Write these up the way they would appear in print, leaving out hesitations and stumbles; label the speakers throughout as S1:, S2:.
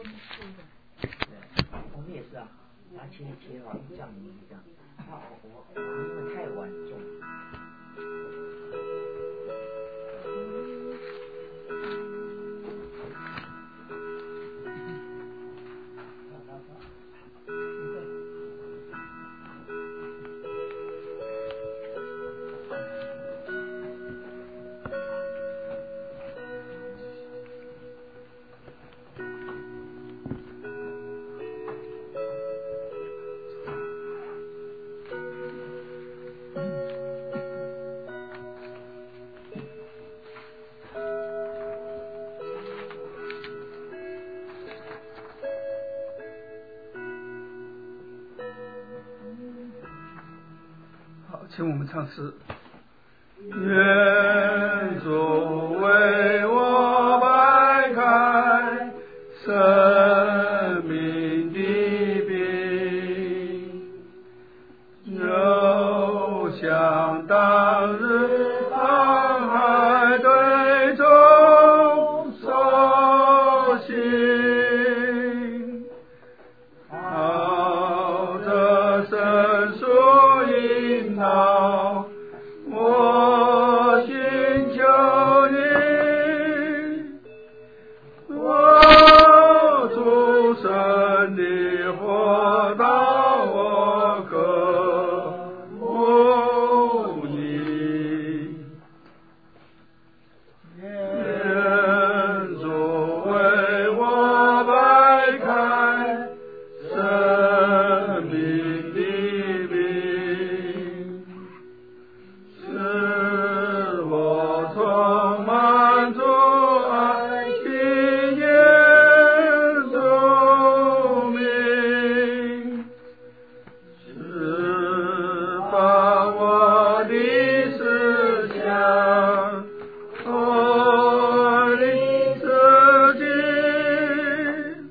S1: 我们也是啊，拿切一切啊，这样这样。我因为太晚重。
S2: 请我们唱诗。愿主为我摆开生命的饼，就像当日航海队中所行，靠着圣书引导，我寻求你，我主神的活到我渴慕你，愿主为我摆开生命的饼，使我充满主爱的耶稣名，使把我的思想脱离自己，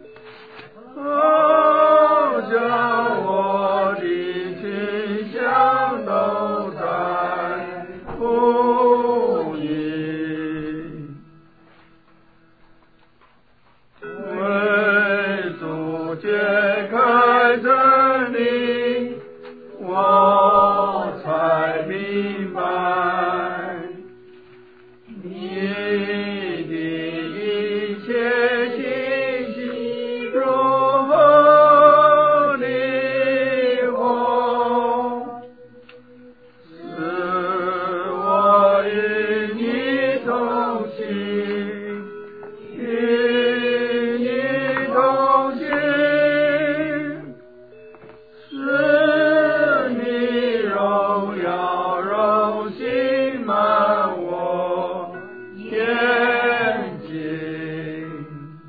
S2: 将我的倾向都在乎你，为主揭开真理，我才明白你的一切信息如何离合，使我与你同行，与你同行，使你荣耀荣幸满我眼睛。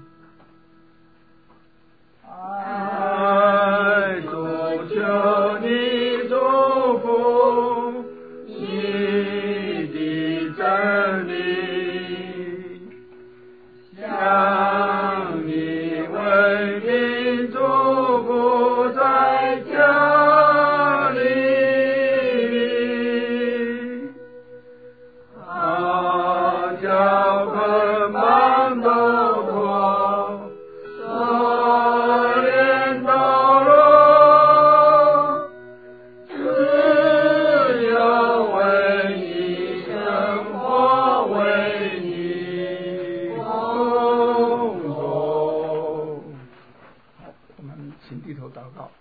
S2: 爱主求你祝福你的真理，像你为民祝福在家里，叫捆绑都脱，锁链都落，只有为你生活，为你工作。好，我们请低头祷告。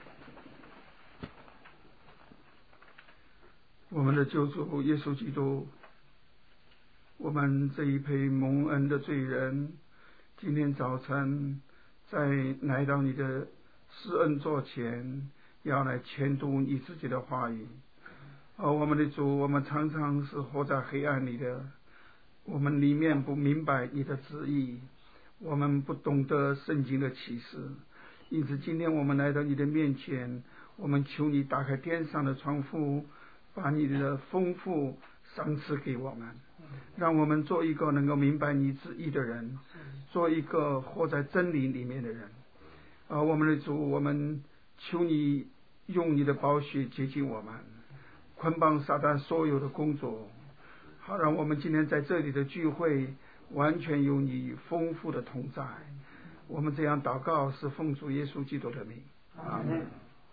S2: 我们的救主耶稣基督，我们这一批蒙恩的罪人，今天早晨在来到你的施恩座前，要来宣读你自己的话语。我们的主，我们常常是活在黑暗里的，我们里面不明白你的旨意，我们不懂得圣经的启示，因此今天我们来到你的面前，我们求你打开天上的窗户，把你的丰富赏赐给我们，让我们做一个能够明白你旨意的人，做一个活在真理里面的人。我们的主，我们求你用你的宝血洁净我们，捆绑撒旦所有的工作，好让我们今天在这里的聚会完全有你丰富的同在。 我们这样祷告是奉主耶稣基督的名，阿门。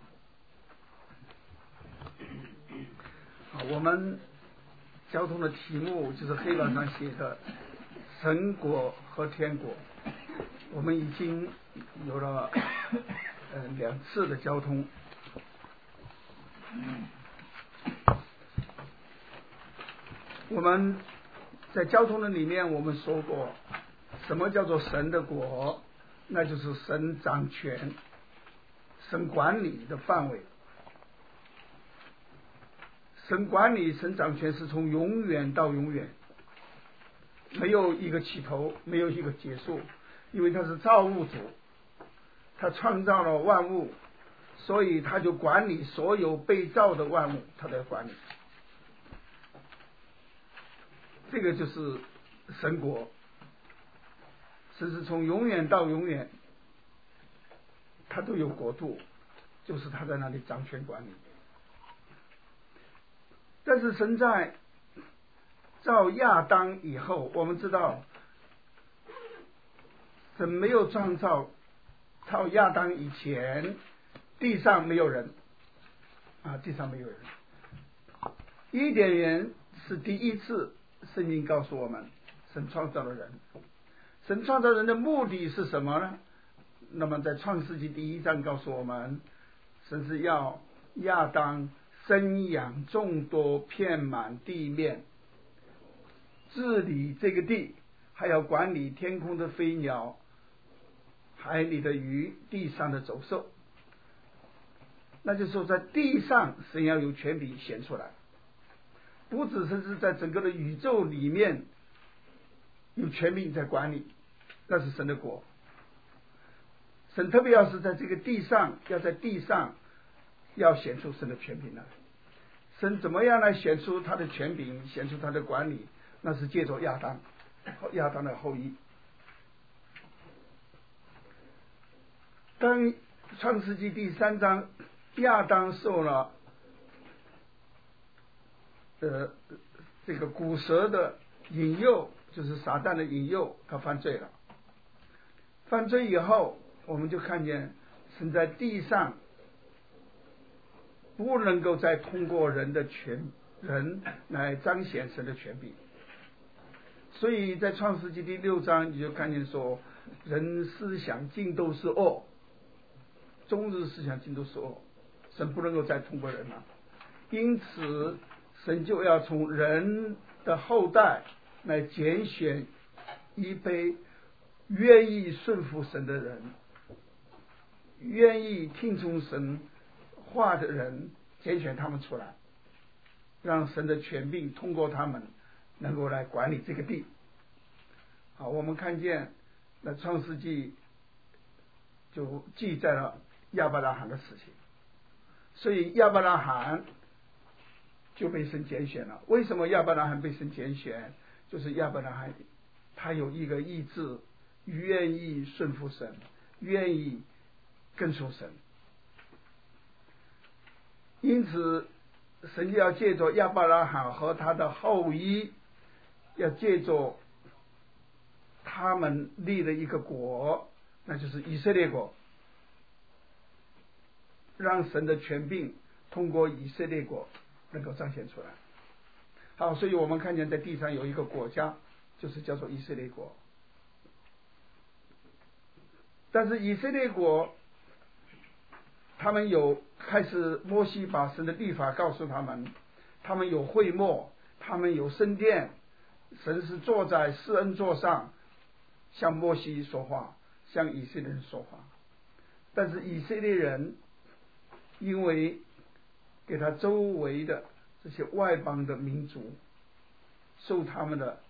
S2: 我们交通的题目就是黑板上写的神国和天国。我们已经有了2次的交通。我们在交通的里面我们说过，什么叫做神的国？那就是神掌权，神管理的范围。神管理神掌权是从永远到永远，没有一个起头，没有一个结束，因为他是造物主，他创造了万物，所以他就管理所有被造的万物，他在管理。这个就是神国，神是从永远到永远他都有国度，就是他在那里掌权管理。但是神在造亚当以后，我们知道神没有创造亚当以前，地上没有人地上没有人。伊甸园是第一次圣经告诉我们神创造了人。神创造人的目的是什么呢？那么在创世纪第1章告诉我们，神是要亚当生养众多，遍满地面，治理这个地，还要管理天空的飞鸟，海里的鱼，地上的走兽。那就是说在地上神要有权柄显出来，不只是在整个的宇宙里面有权柄在管理，那是神的国。神特别要是在这个地上，要在地上要显出神的权柄来。神怎么样来显出他的权柄，显出他的管理？那是借着亚当的后裔。当创世纪第3章亚当受了这个古蛇的引诱，就是撒旦的引诱，他犯罪了。犯罪以后，我们就看见神在地上不能够再通过人来彰显神的权柄。所以在创世纪第6章你就看见说，人思想尽都是恶，终日思想尽都是恶，神不能够再通过人了。因此神就要从人的后代来拣选一批愿意顺服神的人，愿意听从神话的人，拣选他们出来，让神的权柄通过他们能够来管理这个地。好，我们看见那创世纪就记载了亚伯拉罕的事情，所以亚伯拉罕就被神拣选了。为什么亚伯拉罕被神拣选？就是亚伯拉罕他有一个意志，愿意顺服神，愿意跟从神。因此神要借着亚伯拉罕和他的后裔，要借着他们立了一个国，那就是以色列国，让神的权柄通过以色列国能够彰显出来。好，所以我们看见在地上有一个国家，就是叫做以色列国。但是以色列国他们有开始，摩西把神的律法告诉他们，他们有会幕，他们有圣殿，神是坐在施恩座上向摩西说话，向以色列人说话。但是以色列人因为给他周围的这些外邦的民族受他们的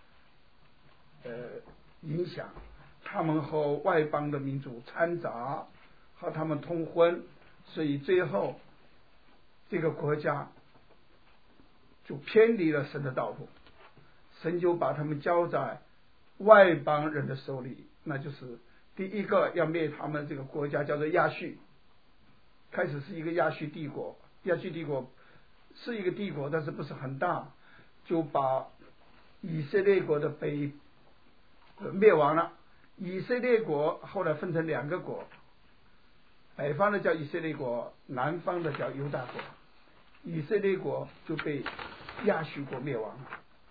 S2: 影响，他们和外邦的民族掺杂，和他们通婚，所以最后这个国家就偏离了神的道路，神就把他们交在外邦人的手里。那就是第一个要灭他们这个国家叫做亚述，开始是一个亚述帝国，亚述帝国是一个帝国，但是不是很大，就把以色列国的北灭亡了， 以色列国后来分成2个国，北方的叫以色列国，南方的叫犹大国。以色列国就被亚述国灭亡了。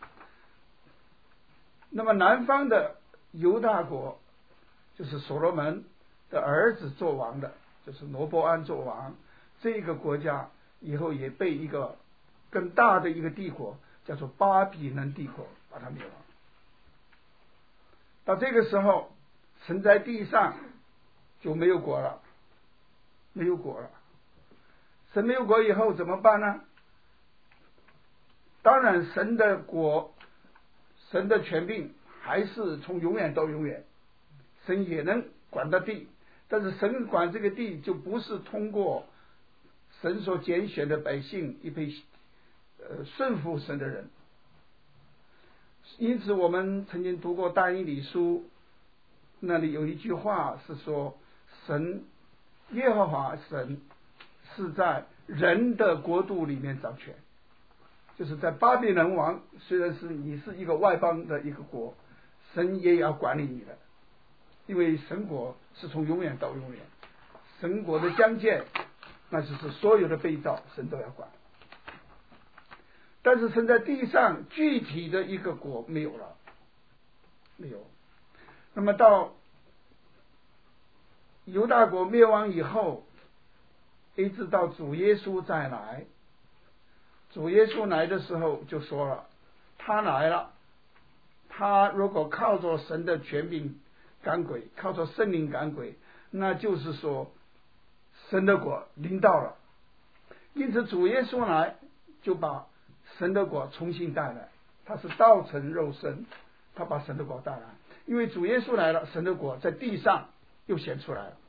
S2: 那么南方的犹大国就是所罗门的儿子做王的，就是罗波安做王，这个国家以后也被一个更大的一个帝国叫做巴比伦帝国把它灭亡。到这个时候，神在地上就没有国了，没有国了。神没有国以后怎么办呢？当然神的国，神的权柄还是从永远到永远，神也能管到地，但是神管这个地就不是通过神所拣选的百姓一批顺服神的人。因此我们曾经读过但以理书，那里有一句话是说，神耶和华神是在人的国度里面掌权，就是在巴比伦王，虽然是你是一个外邦的一个国，神也要管理你的，因为神国是从永远到永远，神国的疆界那就是所有的被造神都要管。但是神在地上具体的一个国没有了，没有。那么到犹大国灭亡以后，一直到主耶稣再来，主耶稣来的时候就说了，他来了，他如果靠着神的权柄赶鬼，靠着圣灵赶鬼，那就是说神的国临到了。因此主耶稣来就把神的国重新带来，他是道成肉身，他把神的国带来。因为主耶稣来了，神的国在地上又显出来了。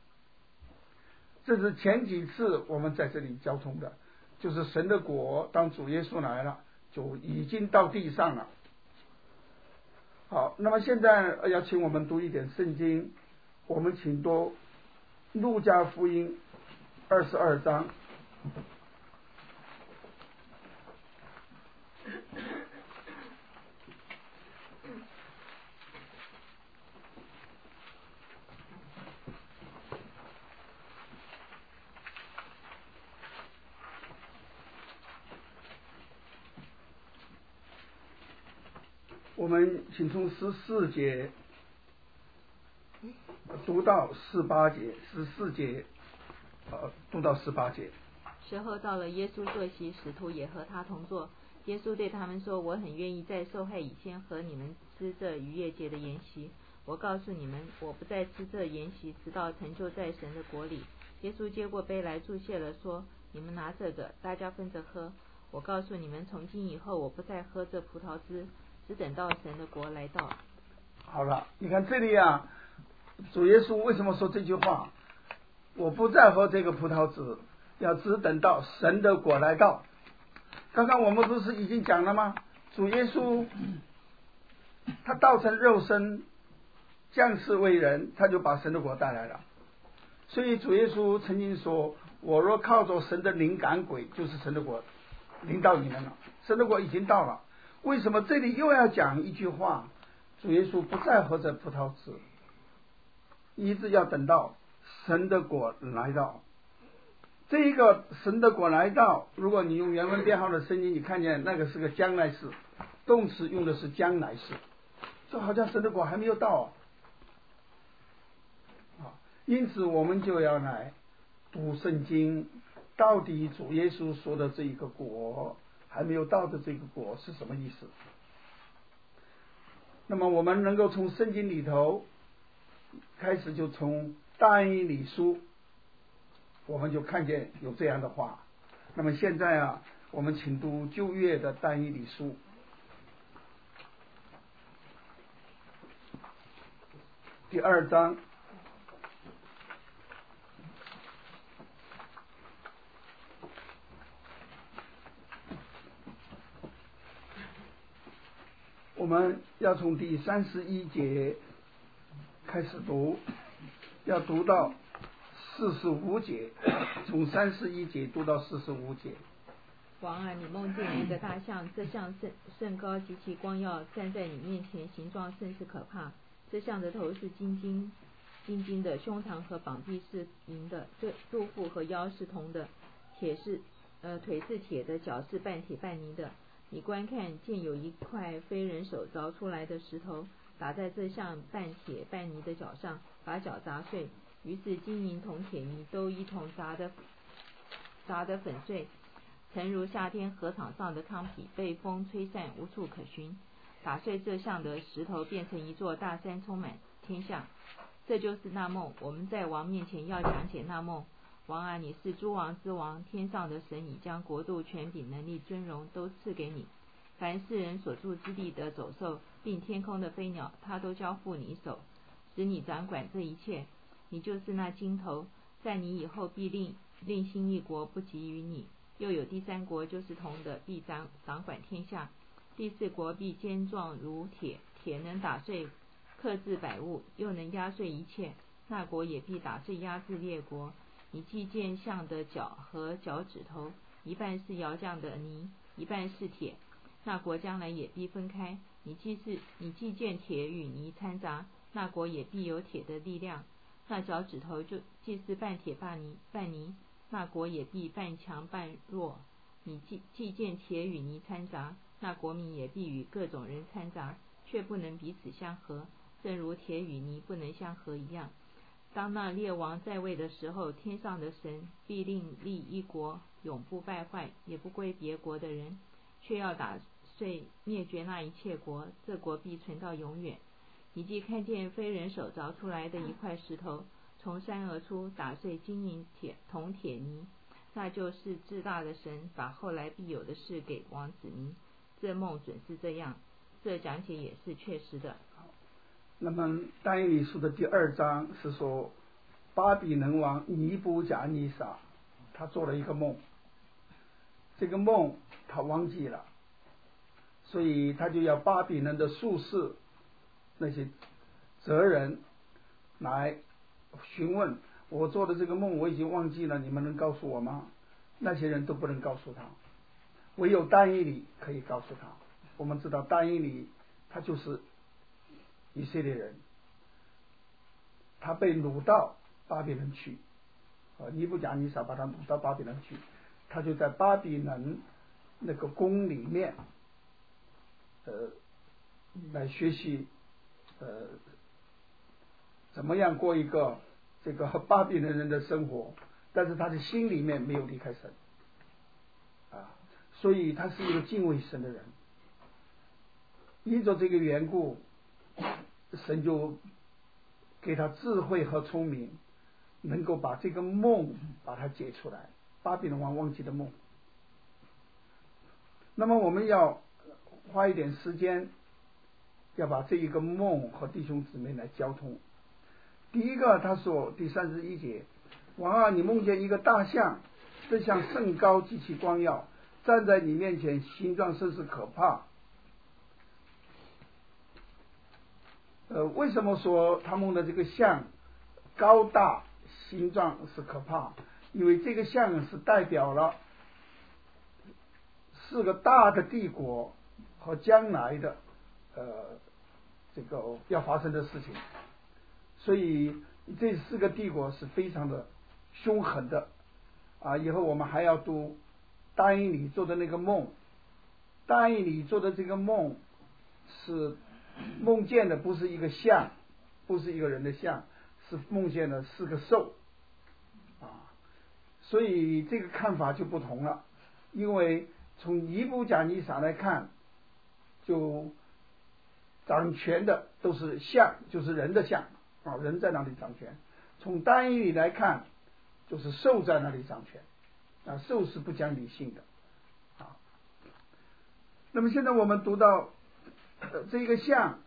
S2: 这是前几次我们在这里交通的，就是神的国当主耶稣来了就已经到地上了。好，那么现在要请我们读一点圣经，我们请读路加福音22章。我们请从14节读到18节，14节读到18节。
S3: 时候到了，耶稣坐席，使徒也和他同坐。耶稣对他们说，我很愿意在受害以前和你们吃这逾越节的筵席。我告诉你们，我不再吃这筵席，直到成就在神的国里。耶稣接过杯来，祝谢了，说，你们拿这个，大家分着喝。我告诉你们，从今以后我不再喝这葡萄汁，只等到神的国来到。
S2: 好了，你看这里啊，主耶稣为什么说这句话？我不再喝这个葡萄汁，要只等到神的国来到。刚刚我们不是已经讲了吗？主耶稣他道成肉身，降世为人，他就把神的国带来了。所以主耶稣曾经说，我若靠着神的灵赶鬼，就是神的国临到你们了，神的国已经到了。为什么这里又要讲一句话？主耶稣不再喝这葡萄汁，一直要等到神的国来到。这一个神的国来到，如果你用原文编号的圣经，你看见那个是个将来式，动词用的是将来式，就好像神的国还没有到啊。因此我们就要来读圣经，到底主耶稣说的这一个国还没有到的这个国是什么意思？那么我们能够从圣经里头开始，就从但以理书，我们就看见有这样的话。那么现在啊，我们请读旧约的但以理书第2章。我们要从第31节开始读，要读到45节，从31节读到45节。
S3: 王啊，你梦见一个大象，这象甚高极其光耀，站在你面前，形状甚是可怕。 这像的头是金的，胸膛和膀臂是银的，这肚腹和腰是铜的，腿是铁的，脚是半铁半泥的。你观看，见有一块非人手凿出来的石头，打在这像半铁半泥的脚上，把脚砸碎。于是金银铜铁泥都一同砸得粉碎，诚如夏天禾场上的糠秕，被风吹散，无处可寻。打碎这像的石头，变成一座大山，充满天下。这就是那梦。我们在王面前要讲解那梦。王啊，你是诸王之王，天上的神已将国度、权柄、能力、尊荣都赐给你。凡世人所住之地的走兽，并天空的飞鸟，他都交付你手，使你掌管这一切。你就是那金头，在你以后必另兴一国，不及于你。又有第三国，就是铜的，必掌管天下。第四国必坚壮如铁，铁能打碎克制百物，又能压碎一切。那国也必打碎压制列国。你既见象的脚和脚趾头，一半是窑匠的泥，一半是铁，那国将来也必分开。你既见铁与泥掺杂，那国也必有铁的力量。那脚趾头既是半铁半泥，那国也必半强半弱。你既见铁与泥掺杂，那国民也必与各种人掺杂，却不能彼此相合，正如铁与泥不能相合一样。当那列王在位的时候，天上的神必另立一国，永不败坏，也不归别国的人，却要打碎灭绝那一切国，这国必存到永远。你既看见非人手凿出来的一块石头，从山而出，打碎金银铜铁泥，那就是至大的神把后来必有的事给王指明。这梦准是这样，这讲解也是确实的。
S2: 那么但以理书的第2章是说，巴比伦王尼布甲尼撒他做了一个梦，这个梦他忘记了，所以他就要巴比伦的术士那些哲人来询问，我做的这个梦我已经忘记了，你们能告诉我吗？那些人都不能告诉他，唯有但以理可以告诉他。我们知道但以理他就是以色列人，他被掳到巴比伦去，尼布甲尼撒把他掳到巴比伦去，他就在巴比伦那个宫里面来学习怎么样过一个这个巴比伦人的生活，但是他的心里面没有离开神所以他是一个敬畏神的人。依着这个缘故，神就给他智慧和聪明，能够把这个梦把它解出来，巴比伦王忘记的梦。那么我们要花一点时间，要把这一个梦和弟兄姊妹来交通。第一个他说第31节，王啊，你梦见一个大象，这象甚高，极其光耀，站在你面前，形状甚是可怕。为什么说他梦的这个象高大，形状是可怕？因为这个象是代表了4个大的帝国和将来的这个要发生的事情，所以这4个帝国是非常的凶狠的以后我们还要读但以理做的那个梦。但以理做的这个梦是梦见的不是一个像，不是一个人的像，是梦见的4个兽所以这个看法就不同了。因为从尼布甲尼撒来看，就掌权的都是像，就是人的像人在那里掌权。从但以理来看，就是兽在那里掌权兽是不讲理性的那么现在我们读到这个像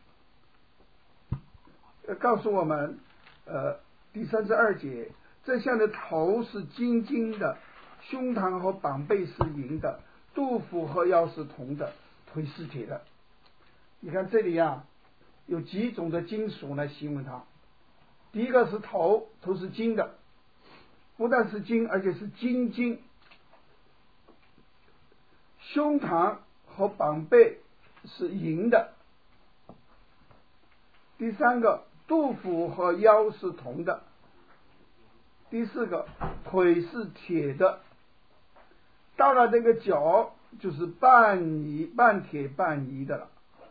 S2: 告诉我们第32节，这像的头是金的，胸膛和膀背是银的，肚腹和腰是铜的，腿是铁的。你看这里有几种的金属来形容它。第一个是头是金的，不但是金，而且是金。胸膛和膀背是银的， 第三个，肚腹和腰是铜的。第四个，腿是铁的。到了这个脚就是半铁半泥的了。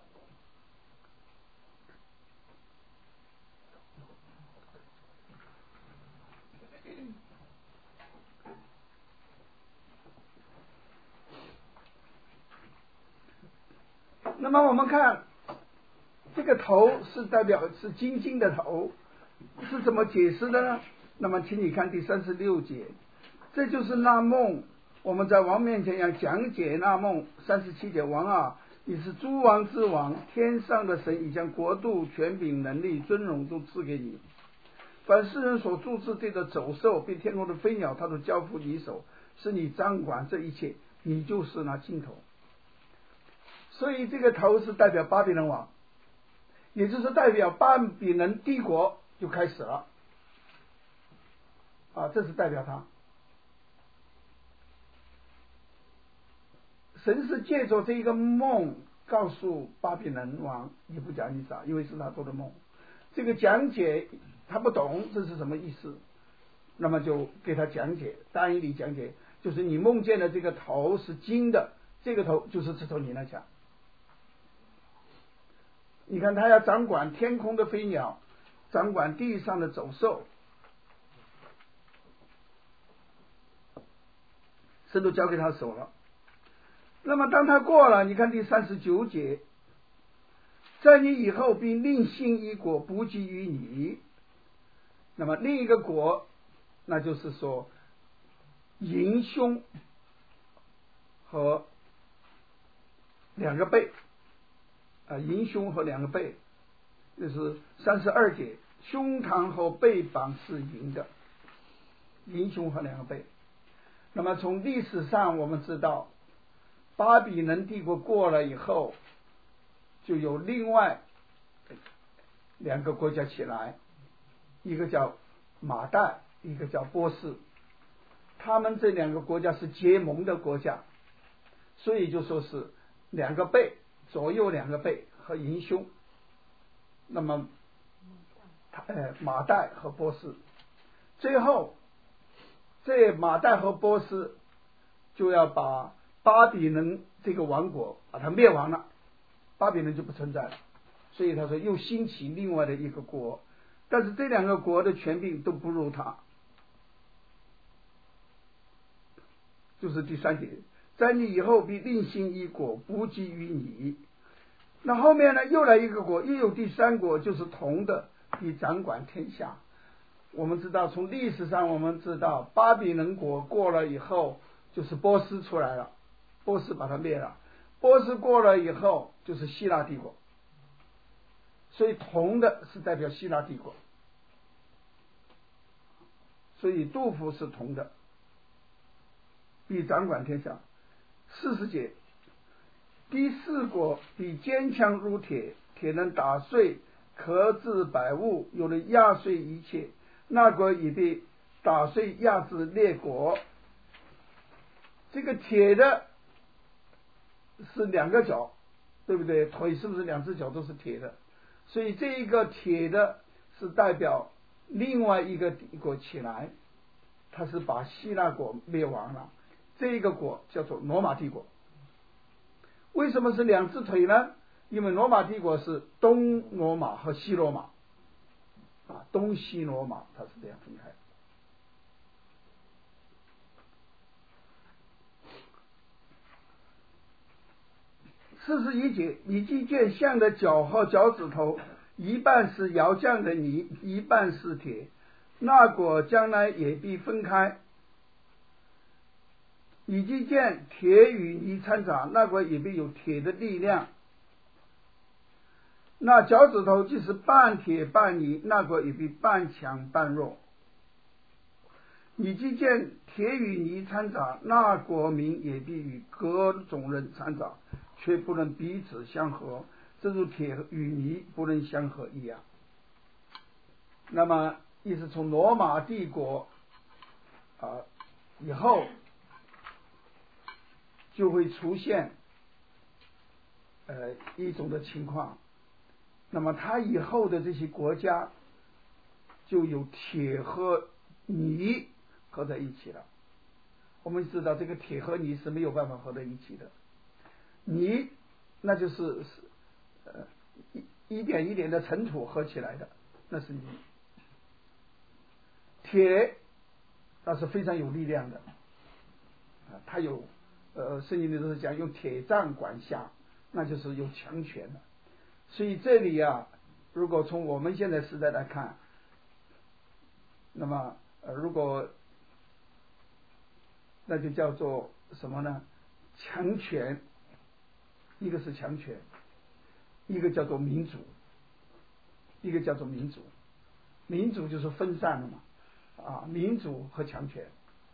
S2: 那么我们看这个头是代表是金金的头，是怎么解释的呢？那么请你看第36节，这就是那梦，我们在王面前要讲解那梦。37节，王啊，你是诸王之王，天上的神已将国度、权柄、能力、尊荣都赐给你。凡世人所注视对的走兽，并天空的飞鸟，他都交付你手，是你掌管这一切，你就是那尽头。所以这个头是代表巴比伦王，也就是代表巴比伦帝国就开始了啊，这是代表他。神是借着这一个梦告诉巴比伦王尼布甲尼撒，因为是他做的梦，这个讲解他不懂这是什么意思，那么就给他讲解，但以理讲解，就是你梦见的这个头是金的，这个头就是指头你来讲。你看他要掌管天空的飞鸟，掌管地上的走兽，神都交给他手了。那么当他过了，你看第39节，在你以后必另兴一国，不及于你。那么另一个国，那就是说银胸和两个背银胸和两个背，就是32节，胸膛和背膀是银的，银胸和两个背。那么从历史上我们知道，巴比伦帝国过了以后，就有另外两个国家起来，一个叫马代，一个叫波斯。他们这两个国家是结盟的国家，所以就说是两个背，左右两个背和银胸。那么马代和波斯，最后这马代和波斯就要把巴比伦这个王国把它灭亡了，巴比伦就不存在了。所以他说又兴起另外的一个国，但是这两个国的权柄都不如他。就是第3节，在你以后必另兴一国，不及于你。那后面呢，又来一个国，又有第3国，就是铜的，必掌管天下。我们知道，从历史上我们知道，巴比伦国过了以后，就是波斯出来了，波斯把它灭了。波斯过了以后，就是希腊帝国。所以铜的是代表希腊帝国，所以杜甫是铜的，必掌管天下。40节，第4国必坚强如铁，铁能打碎壳制百物，有人压碎一切，那国已被打碎压制列国。这个铁的是两个脚，对不对？腿是不是两只脚都是铁的？所以这一个铁的是代表另外一个帝国起来，他是把希腊国灭亡了，这一个国叫做罗马帝国。为什么是两只腿呢？因为罗马帝国是东罗马和西罗马东西罗马它是这样分开。41节，你既见象的脚和脚趾头，一半是窑匠的泥，一半是铁，那国将来也必分开。你既见铁与泥掺杂，那国也必有铁的力量。那脚趾头即是半铁半泥，那国也必半强半弱。你既见铁与泥掺杂，那国民也必与各种人掺杂，却不能彼此相合，正如铁与泥不能相合一样。那么意思从罗马帝国以后就会出现一种的情况， 那么他以后的这些国家就有铁和泥合在一起了。我们知道这个铁和泥是没有办法合在一起的，泥那就是一点一点的尘土合起来的，那是泥。铁那是非常有力量的它有圣经里都是讲用铁杖管辖，那就是有强权的。所以这里如果从我们现在时代来看，那么如果那就叫做什么呢？强权，一个是强权，一个叫做民主，一个叫做民主。民主就是分散了嘛，民主和强权，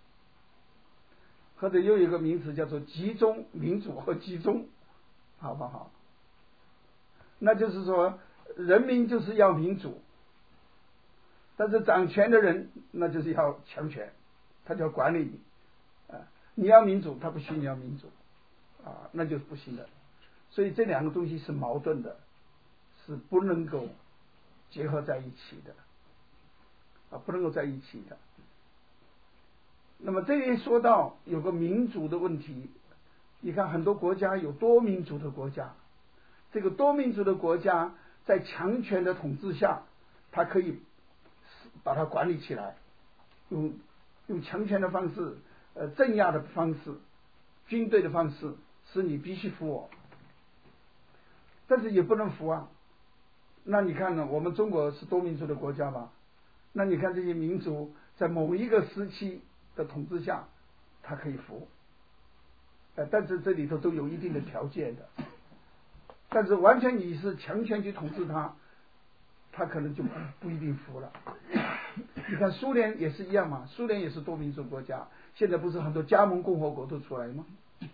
S2: 或者又有一个名词叫做集中，民主和集中，好不好？那就是说，人民就是要民主，但是掌权的人那就是要强权，他就要管理你。你要民主，他不许你要民主，那就是不行的。所以这两个东西是矛盾的，是不能够结合在一起的，不能够在一起的。那么这里说到有个民主的问题，你看很多国家有多民主的国家，这个多民主的国家在强权的统治下，它可以把它管理起来，用强权的方式。镇压的方式，军队的方式，是你必须服我，但是也不能服啊。那你看呢？我们中国是多民族的国家嘛？那你看这些民族在某一个时期的统治下，他可以服，但是这里头都有一定的条件的。但是完全你是强权去统治他，他可能就不一定服了。你看苏联也是一样嘛，苏联也是多民族国家，现在不是很多加盟共和国都出来吗？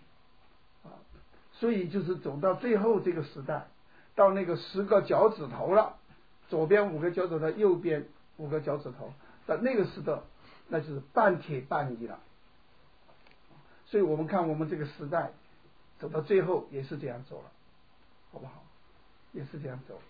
S2: 所以就是走到最后这个时代，到那个10个脚趾头了，左边5个脚趾头，右边5个脚趾头，到那个时代，那就是半铁半泥了。所以我们看我们这个时代走到最后也是这样走了，好不好？也是这样走。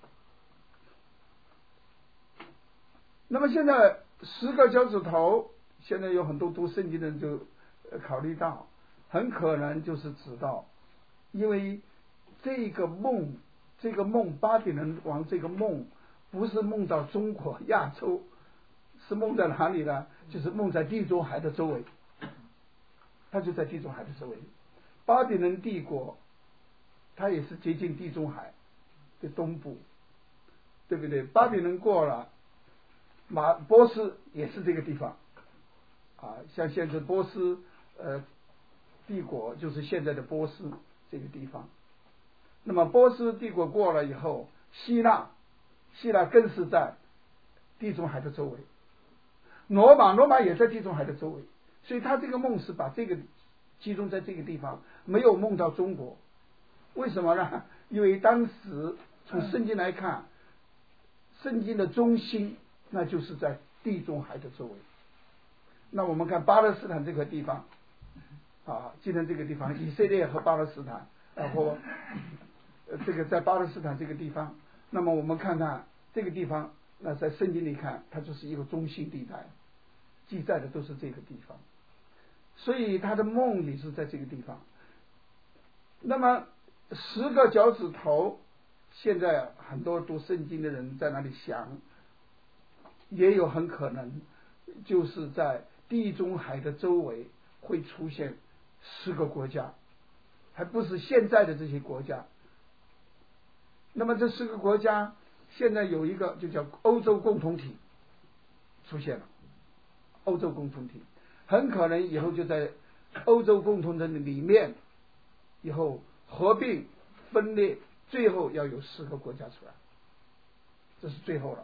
S2: 那么现在10个脚趾头，现在有很多读圣经的人就考虑到，很可能就是指到，因为这个梦巴比伦王这个梦不是梦到中国亚洲，是梦在哪里呢？就是梦在地中海的周围，它就在地中海的周围。巴比伦帝国它也是接近地中海的东部，对不对？巴比伦过了，波斯也是这个地方像现在波斯帝国就是现在的波斯这个地方。那么波斯帝国过了以后，希腊更是在地中海的周围，罗马也在地中海的周围，所以他这个梦是把这个集中在这个地方，没有梦到中国。为什么呢？因为当时从圣经来看，圣经的中心那就是在地中海的周围。那我们看巴勒斯坦这个地方今天这个地方，以色列和巴勒斯坦，然后这个在巴勒斯坦这个地方，那么我们看看这个地方，那在圣经里看它就是一个中心地带，记载的都是这个地方，所以他的梦里是在这个地方。那么10个脚趾头，现在很多读圣经的人在那里想，也有很可能就是在地中海的周围会出现10个国家，还不是现在的这些国家。那么这10个国家现在有一个就叫欧洲共同体出现了，欧洲共同体很可能以后就在欧洲共同体里面以后合并分裂，最后要有10个国家出来，这是最后了。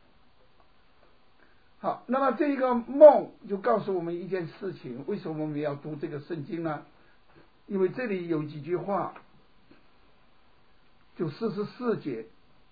S2: 好，那么这个梦就告诉我们一件事情，为什么我们要读这个圣经呢？因为这里有几句话，就44节，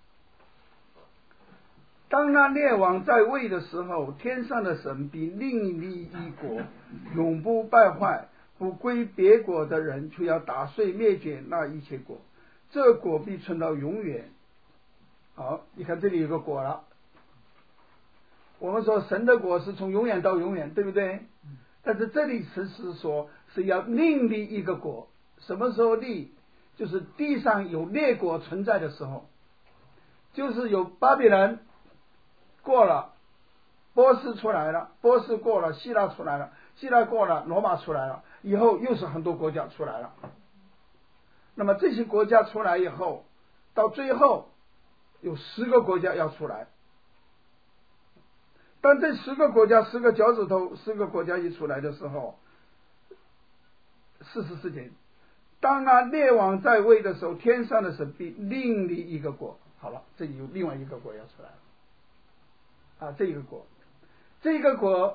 S2: 当那列王在位的时候，天上的神必另立一国，永不败坏，不归别国的人，却要打碎灭绝那一切国，这国必存到永远。 好，你看这里有个果了。我们说神的国是从永远到永远，对不对？但是这里是说是要另立一个国，什么时候立？就是地上有列国存在的时候，就是有巴比伦过了，波斯出来了，波斯过了，希腊出来了，希腊过了，罗马出来了，以后又是很多国家出来了。那么这些国家出来以后，到最后有10个国家要出来。当这10个国家10个脚趾头10个国家一出来的时候，40世纪，当列王在位的时候，天上的神必另立一个国。好了，这里有另外一个国要出来了。这个国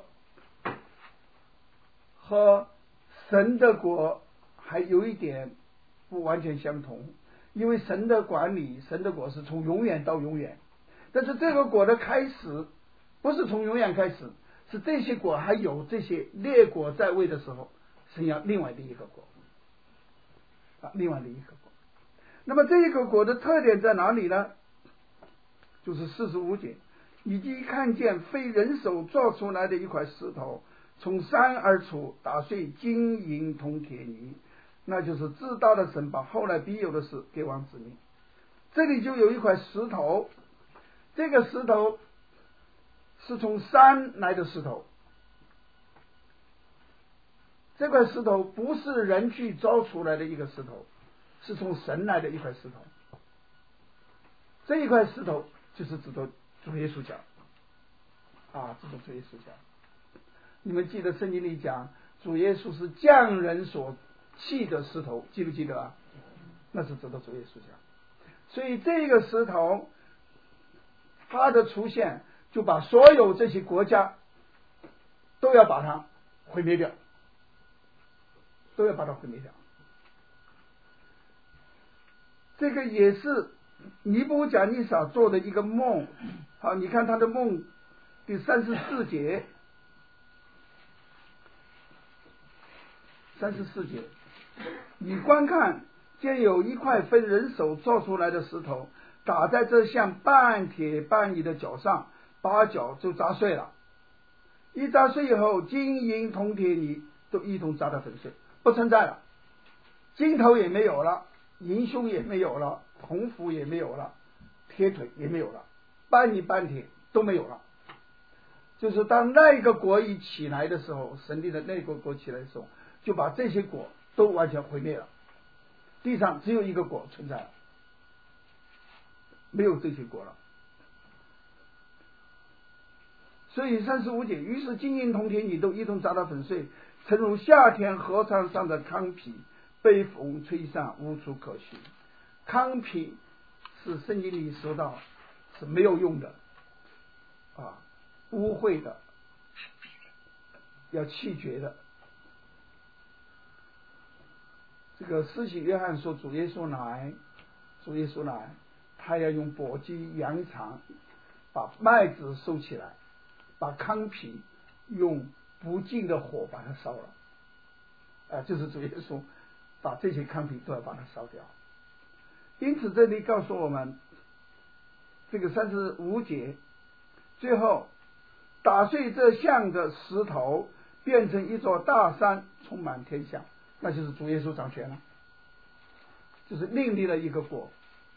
S2: 和神的国还有一点不完全相同，因为神的管理，神的国是从永远到永远，但是这个国的开始不是从永远开始，是这些国还有这些列国在位的时候，神要另外的一个国，另外的一个国。那么这一个国的特点在哪里呢？就是45节，以及看见非人手做出来的一块石头从山而出，打碎金银铜铁泥，那就是至大的神把后来必有的事给王指明。这里就有一块石头，这个石头是从山来的石头，这块石头不是人去造出来的一个石头，是从神来的一块石头。这一块石头就是指的主耶稣讲，指的主耶稣讲。你们记得圣经里讲，主耶稣是匠人所弃的石头，记不记得啊？那是指的主耶稣讲。所以这个石头它的出现，就把所有这些国家都要把它毁灭掉，都要把它毁灭掉。这个也是尼布甲尼撒做的一个梦。好，你看他的梦第34节，34节，你观看，见有一块分人手做出来的石头，打在这像半铁半泥的脚上，把脚就砸碎了。一砸碎以后，金银铜铁泥都一同砸得粉碎，不存在了，金头也没有了，银胸也没有了，铜斧也没有了，铁腿也没有了，半泥半铁都没有了。就是当那个国一起来的时候，神力的那个国起来的时候，就把这些国都完全毁灭了，地上只有一个国存在了，没有这些国了。所以35节，于是金银铜铁泥都一同砸得粉碎，诚如夏天河床上的糠皮，被风吹散，无处可寻。糠皮是圣经里说到是没有用的，污秽的，要弃绝的。这个施洗约翰说主耶稣来，他要用簸箕扬长，把麦子收起来，把糠皮用不尽的火把它烧了。就是主耶稣把这些糠皮都要把它烧掉。因此这里告诉我们，这个35节最后打碎这像的石头，变成一座大山，充满天下，那就是主耶稣掌权了，就是另立了一个国。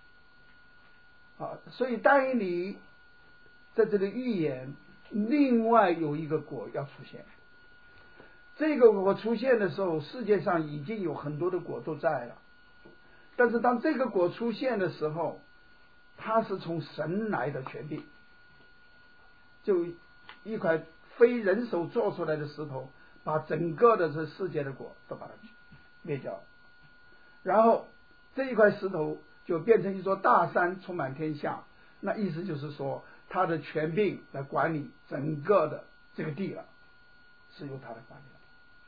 S2: 所以但以理在这里预言另外有一个国要出现。这个国出现的时候，世界上已经有很多的国都在了，但是当这个国出现的时候，它是从神来的权柄，就一块非人手做出来的石头，把整个的这世界的国都把它灭掉了，然后这一块石头就变成一座大山，充满天下。那意思就是说，他的权柄来管理整个的这个地了，是由他的管理了。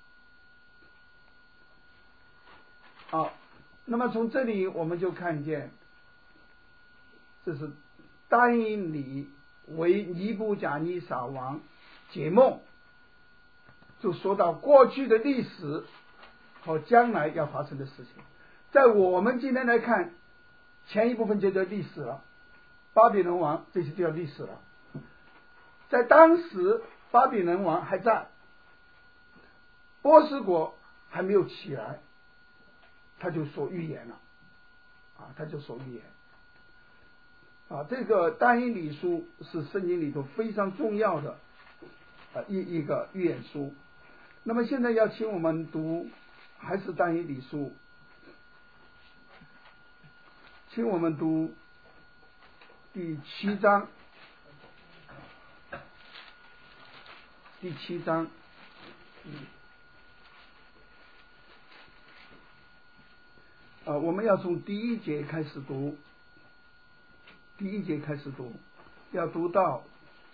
S2: 好，那么从这里我们就看见，这是但以理为尼布甲尼撒王解梦，就说到过去的历史和将来要发生的事情。在我们今天来看，前一部分就叫历史了， 巴比伦王，这就叫历史了。在当时巴比伦王还在，波斯国还没有起来，他就说预言了他就说预言这个但以理书是圣经里头非常重要的一个预言书。那么现在要请我们读还是但以理书，请我们读第7章。第7章，我们要从第1节开始读，要读到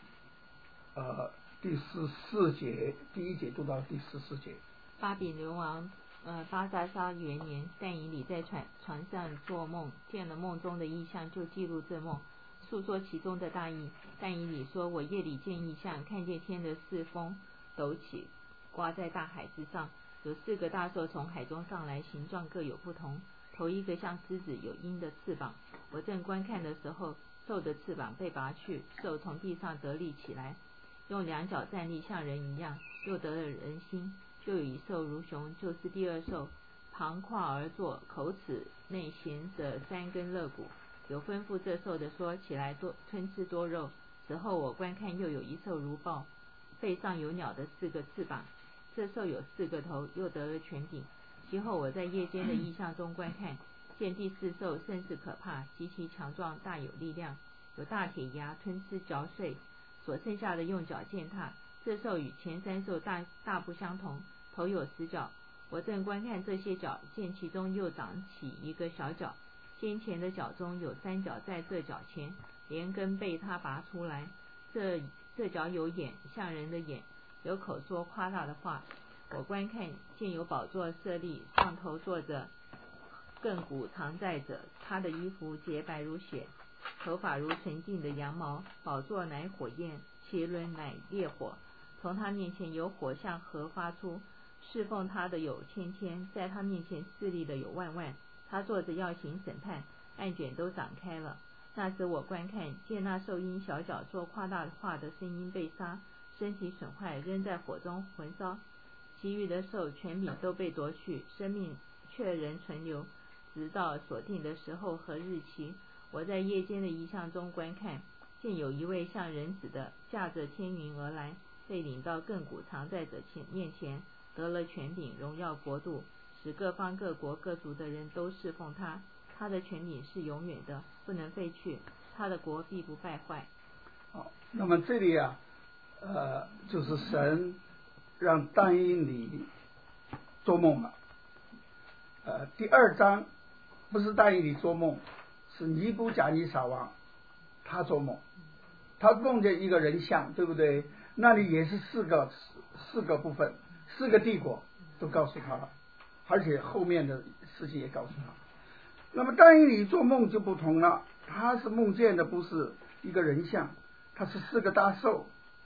S2: 第14节，第1节读到第14节。
S3: 巴比伦王巴萨沙元年，但以理在船上做梦，见了梦中的异象，就记录这梦，述说其中的大意。但以理说，我夜里见异象，看见天的四风陡起，刮在大海之上，有4个大兽从海中上来，形状各有不同。头一个像狮子，有鹰的翅膀。我正观看的时候，兽的翅膀被拔去，兽从地上得立起来，用2脚站立，像人一样，又得了人心。就有一兽如熊，就是第2兽，旁跨而坐，口齿内衔着3根肋骨。有吩咐这兽的说，起来吞吃多肉。此后我观看，又有一兽如豹，背上有鸟的4个翅膀。这兽有4个头，又得了权柄。其后我在夜间的异象中观看，见第4兽甚是可怕，极其强壮，大有力量，有大铁牙，吞吃嚼碎，所剩下的用脚践踏。这兽与前3兽大不相同，头有10角。我正观看这些角，见其中又长起一个小角，先前的角中有3角在这角前，连根被他拔出来。这角有眼，像人的眼，有口说夸大的话。我观看，见有宝座设立，上头坐着亘古常在者，他的衣服洁白如雪，头发如纯净的羊毛。宝座乃火焰，其轮乃烈火，从他面前有火向河发出。侍奉他的有千千，在他面前侍立的有万万。他坐着要行审判，案卷都展开了。那时我观看，见那兽因小脚说夸大话的声音被杀，身体损坏，扔在火中焚烧。其余的兽权柄都被夺去，生命却仍存留，直到所定的时候和日期。我在夜间的异象中观看，见有一位像人子的驾着天云而来，被领到亘古常在者面前，得了权柄、荣耀、国度，使各方各国各族的人都侍奉他。他的权柄是永远的，不能废去，他的国必不败坏。
S2: 那么这里就是神让但以理做梦了。第2章不是但以理做梦，是尼布甲尼撒王他做梦，他梦见一个人像，对不对？那里也是四个部分，4个帝国都告诉他了，而且后面的事情也告诉他。那么但以理做梦就不同了，他是梦见的不是一个人像，他是4个大兽。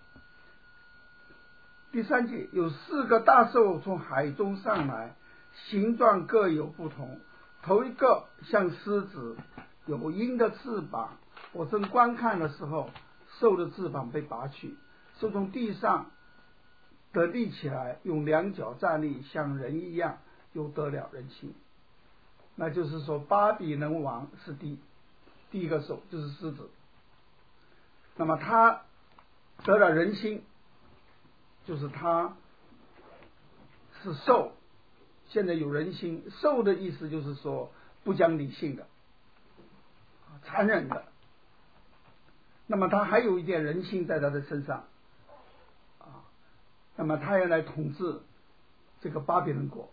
S2: 第3节，有4个大兽从海中上来，形状各有不同。头一个像狮子，有鹰的翅膀。我正观看的时候，兽的翅膀被拔去，兽从地上得立起来，用2脚站立，像人一样，又得了人心。那就是说巴比伦王是第一个兽，就是狮子。那么他得了人心，就是他是兽，现在有人心。兽的意思就是说不讲理性的，残忍的。那么他还有一点人性在他的身上那么他要来统治这个巴比伦国。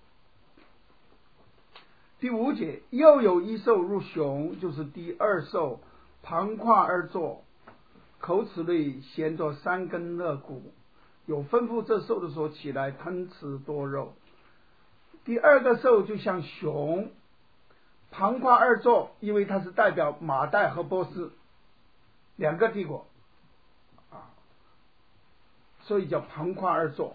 S2: 第5节，又有一兽如熊，就是第2兽，旁跨而坐，口齿内衔着3根肋骨。有吩咐这兽的说，起来吞吃多肉。第2个兽就像熊，旁跨而坐，因为它是代表马代和波斯2个帝国所以叫旁跨而坐。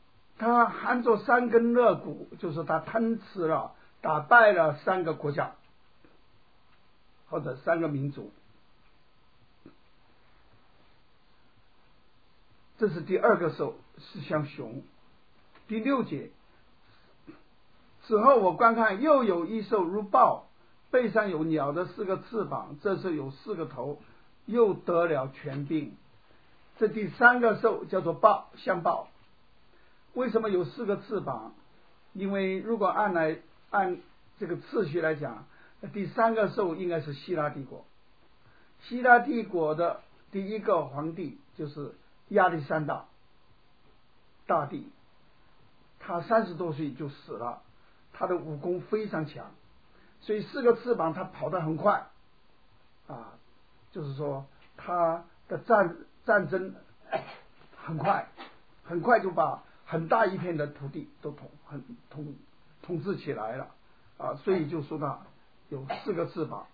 S2: 他含着3根肋骨，就是他吞吃了打败了3个国家或者3个民族。这是第2个兽，是像熊。第6节，此后我观看，又有一兽如豹，背上有鸟的4个翅膀，这兽有4个头，又得了权柄。这第3个兽叫做豹，像豹。为什么有4个翅膀？因为如果按这个次序来讲，第3个兽应该是希腊帝国。希腊帝国的第1个皇帝就是亚历山大大帝，他30多岁就死了，他的武功非常强，所以4个翅膀他跑得很快啊，就是说他的战争很快，很快就把很大一片的土地都统治起来了啊，所以就说他有4个翅膀。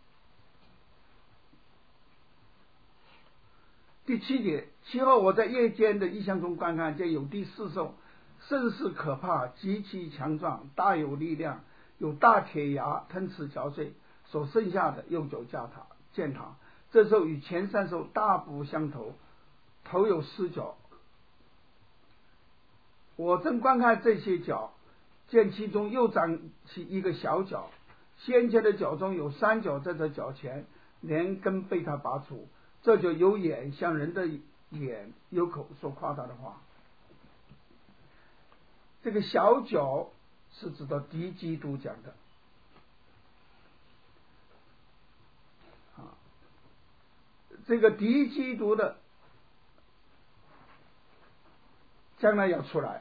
S2: 第7节，其后我在夜间的异象中观看，见有第4兽，甚是可怕，极其强壮，大有力量，有大铁牙吞吃嚼碎，所剩下的又久践踏。这兽与前3兽大不相同，头有4角。我正观看这些角，见其中又长起一个小角，先前的角中有3角在这角前，连根被他拔除。这就有眼像人的眼，有口说夸大的话。这个小角是指的敌基督讲的这个敌基督的将来要出来，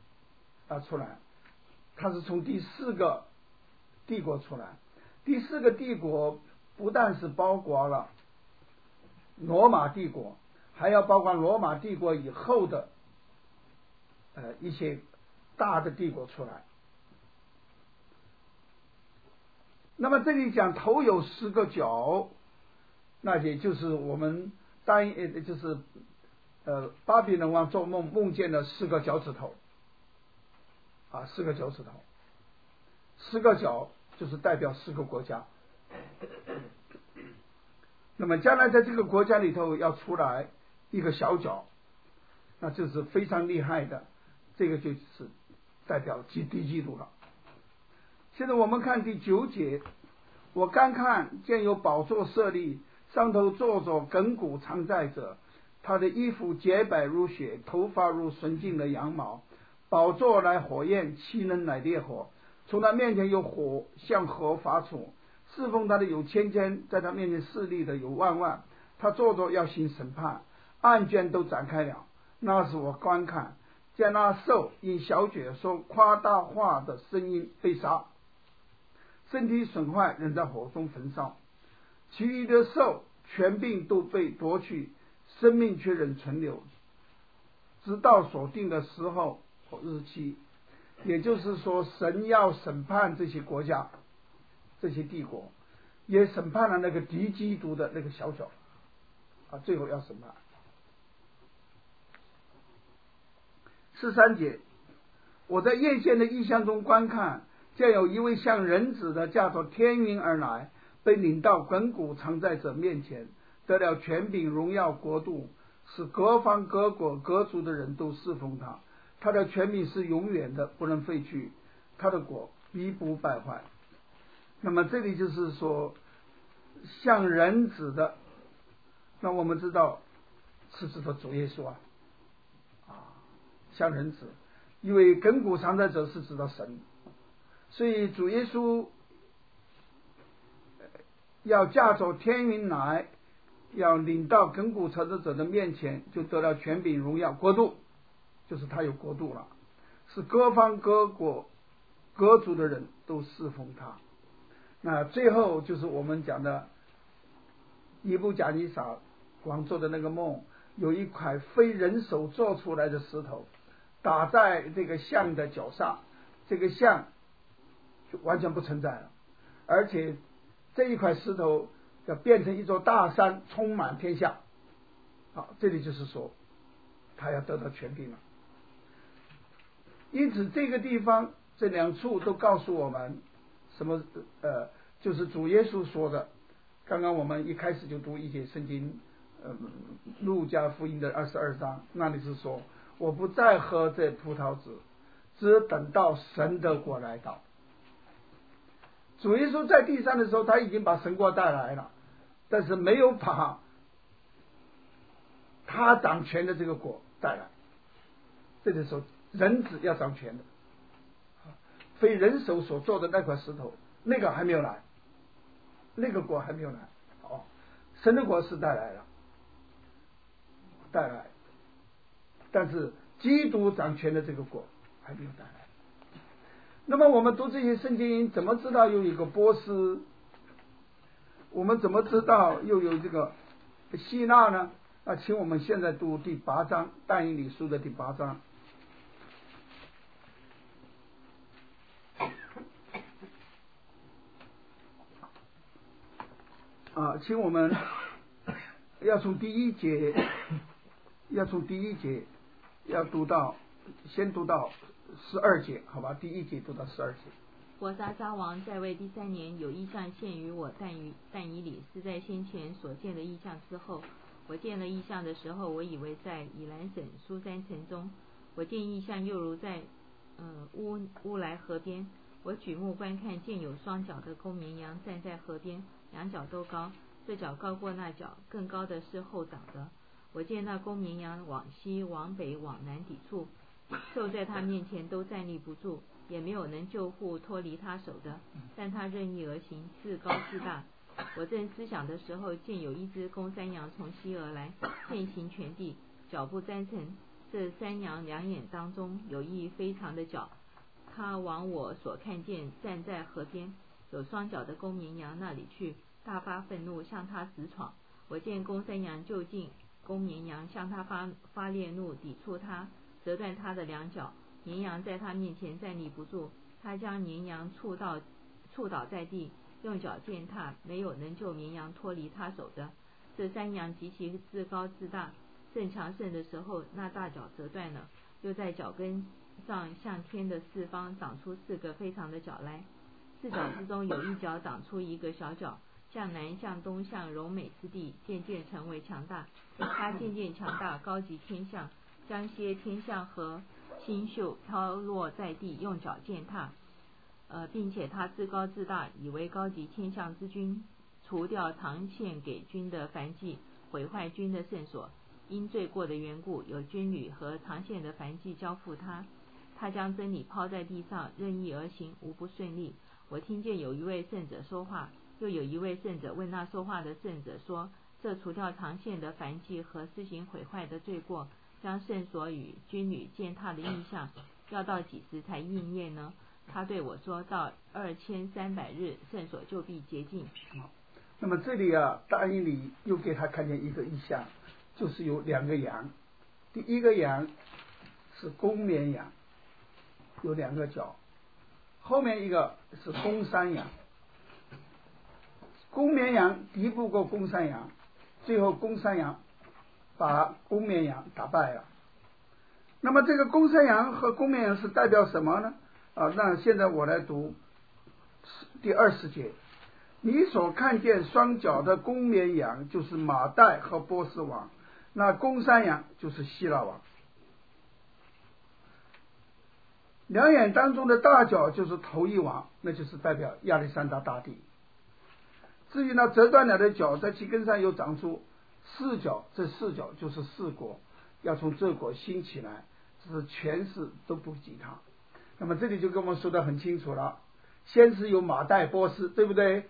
S2: 他是从第4个帝国出来。第4个帝国不但是包括了罗马帝国，还要包括罗马帝国以后的一些大的帝国出来。那么这里讲头有10个角，那也就是我们就是巴比伦王做梦见了4个脚趾头，4个脚趾头，10个角就是代表4个国家。那么将来在这个国家里头要出来一个小角，那就是非常厉害的，这个就是代表敌基督了。现在我们看第9节，我刚看见有宝座设立，上头坐着亘古常在者，他的衣服洁白如雪，头发如纯净的羊毛，宝座乃火焰，其能乃烈火，从他面前有火向河发出，侍奉他的有千千，在他面前侍立的有万万。他坐着要行审判，案卷都展开了。那时我观看，见那兽因小嘴说夸大话的声音被杀，身体损坏，人在火中焚烧。其余的兽权柄都被夺去，生命却仍存留，直到所定的时候或日期。也就是说，神要审判这些国家，这些帝国，也审判了那个敌基督的那个小角最后要审判。13节，我在夜间的异象中观看，见有一位像人子的驾着天云而来，被领到亘古常在者面前，得了权柄荣耀国度，使各方各国各族的人都侍奉他。他的权柄是永远的，不能废去，他的国必不败坏。那么这里就是说像人子的，那我们知道是指的主耶稣像人子，因为亘古常在者是指的神，所以主耶稣要驾走天云来，要领到亘古常在者的面前，就得了权柄荣耀国度，就是他有国度了，是各方各国各族的人都侍奉他。那最后就是我们讲的尼布甲尼撒王做的那个梦，有一块非人手做出来的石头打在这个像的脚上，这个像就完全不存在了，而且这一块石头要变成一座大山，充满天下。这里就是说他要得到权柄了。因此这个地方这2处都告诉我们什么就是主耶稣说的刚刚我们一开始就读一节圣经，路加福音的22章，那里是说，我不再喝这葡萄汁，只等到神的国来到。主耶稣在地上的时候，他已经把神国带来了，但是没有把他掌权的这个国带来。这个时候，人子要掌权的，非人手所做的那块石头，那个还没有来，那个国还没有来。神的国是带来，但是基督掌权的这个国还没有带来。那么我们读这些圣经，怎么知道有一个波斯？我们怎么知道又有这个希腊呢？请我们现在读第8章，但以理书的第8章。请我们要从第一节，先读到12节，好吧？第1节读到12节。
S3: 伯沙撒王在位第3年，有异象现于我但以理，是在先前所见的异象之后。我见了异象的时候，我以为在以兰省苏珊城中。我见异象又如在乌来河边。我举目观看，见有双脚的公绵羊站在河边，两脚都高，这脚高过那脚，更高的是后长的。我见那公绵羊往西、往北、往南抵触，兽在他面前都站立不住，也没有能救护脱离他手的，但他任意而行，自高自大。我正思想的时候，见有一只公山羊从西而来，遍行全地，脚步沾尘。这山羊两眼当中有一非常的角，他往我所看见站在河边有双脚的公绵羊那里去，大发愤怒，向他直闯。我见公山羊就近公绵羊，向他发烈怒，抵触他，折断他的两脚。绵羊在他面前站立不住，他将绵羊触倒在地，用脚践踏，没有能救绵羊脱离他手的。这山羊极其自高自大，正强盛的时候，那大脚折断了，又在脚跟上向天的四方长出4个非常的角来。4角之中有一角长出一个小角，向南向东向柔美之地，渐渐成为强大。他渐渐强大，高级天象，将些天象和星宿抛落在地，用脚践踏。并且他自高自大，以为高级天象之君，除掉常献给君的燔祭，毁坏君的圣所。因罪过的缘故，有军旅和常献的燔祭交付他。他将真理抛在地上，任意而行，无不顺利。我听见有一位圣者说话，又有一位圣者问那说话的圣者说：这除掉常献的燔祭和施行毁坏的罪过，将圣所与军旅践踏的意象，要到几时才应验呢？他对我说，到2300日，圣所就必洁净。
S2: 那么这里但以理又给他看见一个异象，就是有2个羊。第一个羊是公绵羊，有2个角，后面一个是公山羊。公绵羊敌不过公山羊，最后公山羊把公绵羊打败了。那么这个公山羊和公绵羊是代表什么呢？那现在我来读第20节。你所看见双脚的公绵羊，就是马代和波斯王，那公山羊就是希腊王。两眼当中的大角就是头一王，那就是代表亚历山大大帝。至于那折断了的角，在其根上又长出4角，这4角就是4国，要从这国兴起来，这是全世都不及他。那么这里就跟我们说得很清楚了，先是有马代波斯，对不对？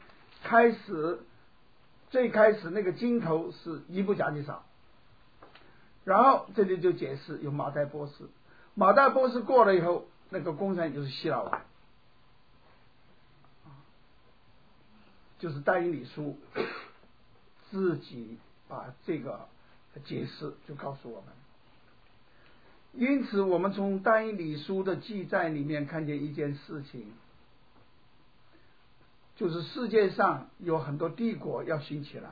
S2: 最开始那个金头是尼布甲尼撒，然后这里就解释有马代波斯，马代波斯过了以后，那个公山就是希腊王，就是但以理书自己把这个解释就告诉我们。因此我们从但以理书的记载里面看见一件事情，就是世界上有很多帝国要兴起来，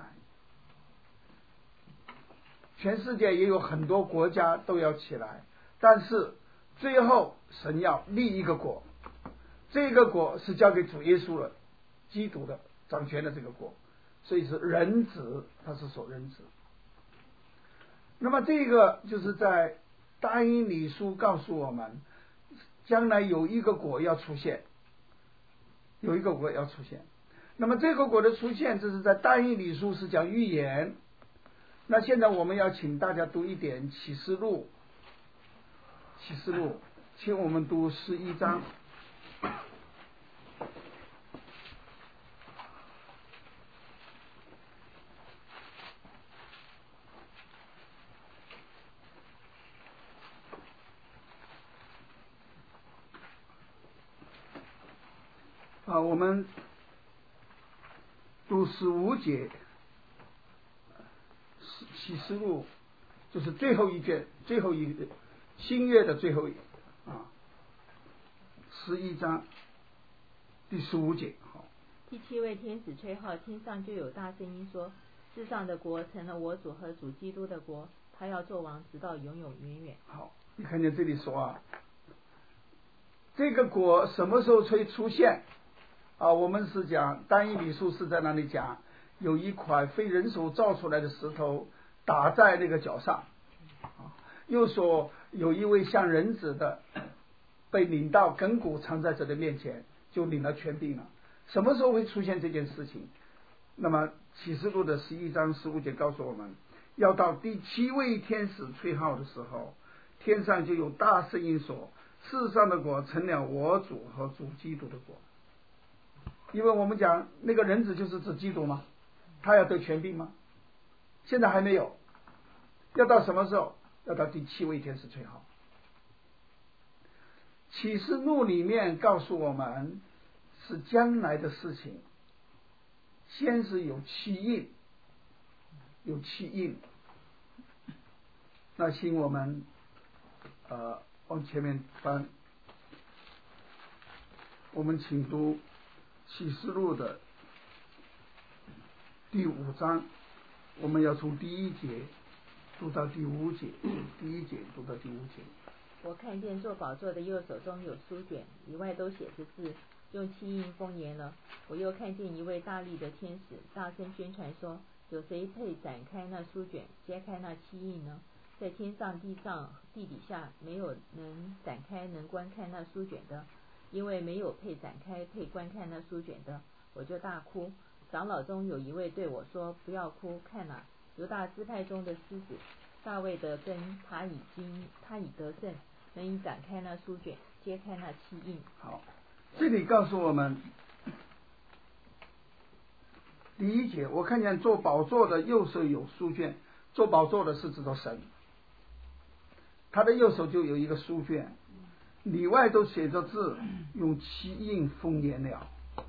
S2: 全世界也有很多国家都要起来，但是最后神要立一个国，这个国是交给主耶稣了，基督的掌权的这个国， 所以是人子，他是说人子。那么这个就是在但以理书告诉我们，将来有一个国要出现，有一个国要出现。那么这个国的出现，这是在但以理书是讲预言。那现在我们要请大家读一点启示录，启示录，请我们读11章。我们读15节，启示录就是最后一卷，最后一个新约的最后一11章第15节。好，
S3: 第7位天使吹号，天上就有大声音说：世上的国成了我主和主基督的国，他要做王，直到永永远远。
S2: 好，你看见这里说这个国什么时候会出现？我们是讲但以理书是在那里讲，有一块非人手造出来的石头打在那个脚上，又说有一位像人子的被领到亘古常在者的面前，就领了权柄了。什么时候会出现这件事情？那么启示录的11章15节告诉我们，要到第7位天使吹号的时候，天上就有大声音说：世上的国成了我主和主基督的国。因为我们讲那个人子就是指基督吗？他要得权柄吗？现在还没有，要到什么时候？要到第7位天使吹号。启示录里面告诉我们是将来的事情，先是有七印，有七印。那请我们往前面翻，我们请读启示录的第5章，我们要从第1节读到第5节，第1节读到第5节。
S3: 我看见坐宝座的右手中有书卷，里外都写着字，用七印封严了。我又看见一位大力的天使，大声宣传说：有谁配展开那书卷，揭开那七印呢？在天上、地上、地底下，没有能展开、能观看那书卷的，因为没有配展开、配观看那书卷的。我就大哭。长老中有一位对我说：不要哭，看哪，犹大支派中的狮子大卫的根，他已得胜，能以展开那书卷，揭开那七印。
S2: 好，这里告诉我们第1节，我看见坐宝座的右手有书卷，坐宝座的是指着神，他的右手就有一个书卷，里外都写着字，用七印封严了。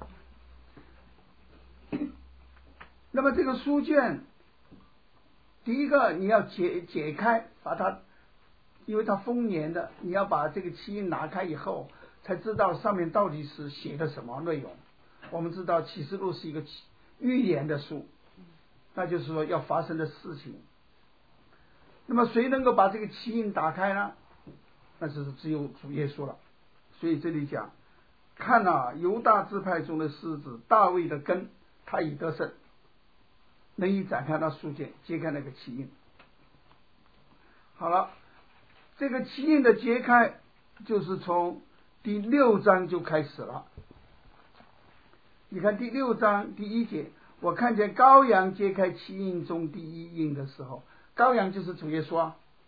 S2: 那么这个书卷，第一个你要解开，把它，因为它封严的，你要把这个七印拿开以后，才知道上面到底是写的什么内容。我们知道启示录是一个预言的书，那就是说要发生的事情。那么谁能够把这个七印打开呢？那就是只有主耶稣了。所以这里讲，看犹大支派中的狮子大卫的根，他已得胜，能以展开那书卷，揭开那个七印。好了，这个七印的揭开就是从第6章就开始了。你看第6章第1节，我看见羔羊揭开七印中第一印的时候，羔羊就是主耶稣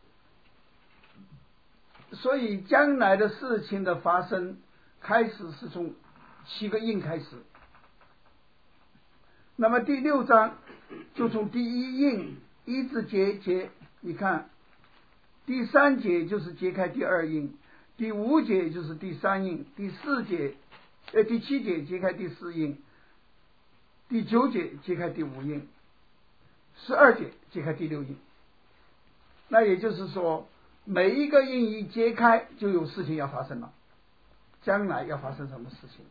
S2: 所以将来的事情的发生开始是从7个印开始。那么第6章就从第一印一直揭，你看第3节就是揭开第2印，第5节就是第3印，第7节揭开第4印，第9节揭开第5印，12节揭开第6印。那也就是说，每一个印一揭开，就有事情要发生了，将来要发生什么事情。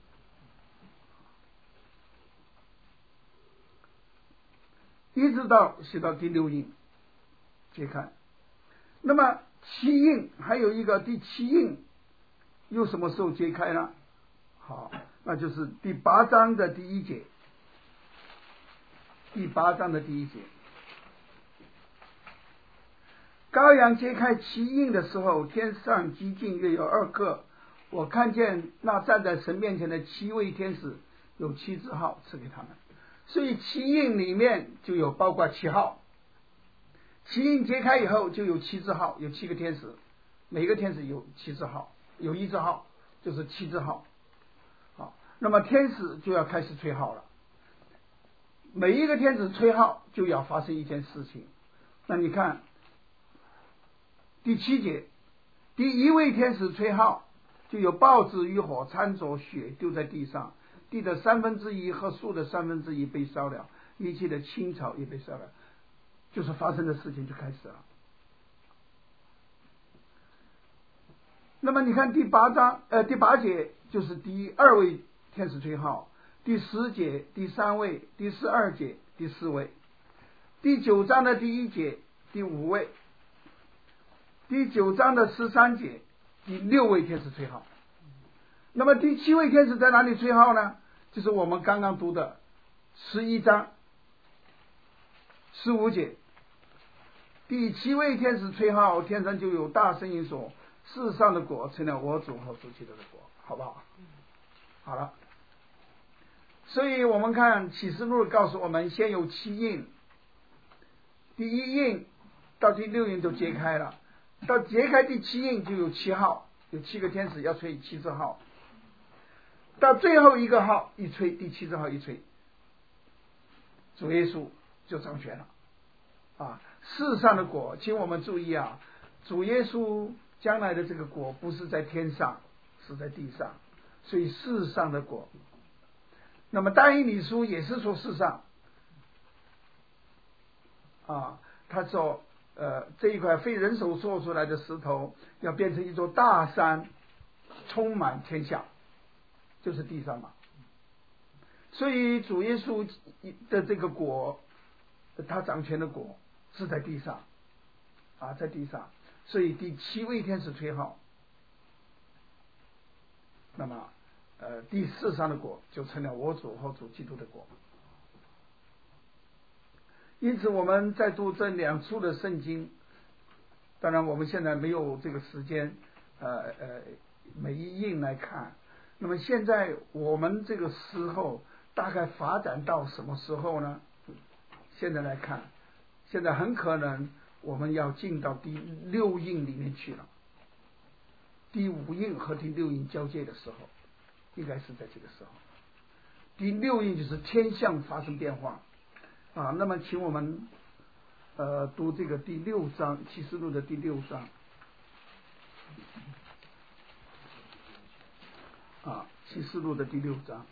S2: 一直到写到第6印揭开。那么七印还有一个第7印又什么时候揭开呢？好，那就是第8章的第1节。 第8章的第1节。羔羊揭开其印的时候，天上极近约有2刻，我看见那站在神面前的7位天使，有7字号赐给他们。所以七印里面就有包括7号，七印揭开以后就有7字号，有7个天使，每个天使有7字号，有1字号就是7字号。好，那么天使就要开始吹号了，每一个天使吹号就要发生一件事情。那你看第7节，第1位天使吹号，就有豹子与火掺着血丢在地上，地的1/3和树的1/3被烧了，一切的青草也被烧了，就是发生的事情就开始了。那么你看第8节就是第2位天使吹号，第10节第3位，第12节第4位，第9章的第1节第5位，第9章的13节第6位天使吹号。那么第7位天使在哪里吹号呢？就是我们刚刚读的11章15节，第7位天使吹号，天上就有大声音说，世上的国成了我主和主基督的国，好不好？好了，所以我们看启示录告诉我们，先有7印，第1印到第6印都揭开了，到揭开第7印就有7号，有7个天使要吹7字号，到最后一个号一吹，第7字号一吹，主耶稣就掌权了啊！世上的国，请我们注意啊，主耶稣将来的这个国不是在天上，是在地上，所以世上的国。那么但以理书也是说世上啊，他说这一块非人手做出来的石头要变成一座大山，充满天下，就是地上嘛。所以主耶稣的这个国，他掌权的国是在地上啊，在地上。所以第7位天使吹号，那么第世上的国就成了我主和主基督的国。因此我们在读这2处的圣经，当然我们现在没有这个时间每一印来看。那么现在我们这个时候大概发展到什么时候呢？现在来看，现在很可能我们要进到第6印里面去了，第5印和第6印交界的时候，应该是在这个时候。第6印就是天象发生变化啊。那么请我们读这个第6章，启示录的第6章啊，启示录的第6章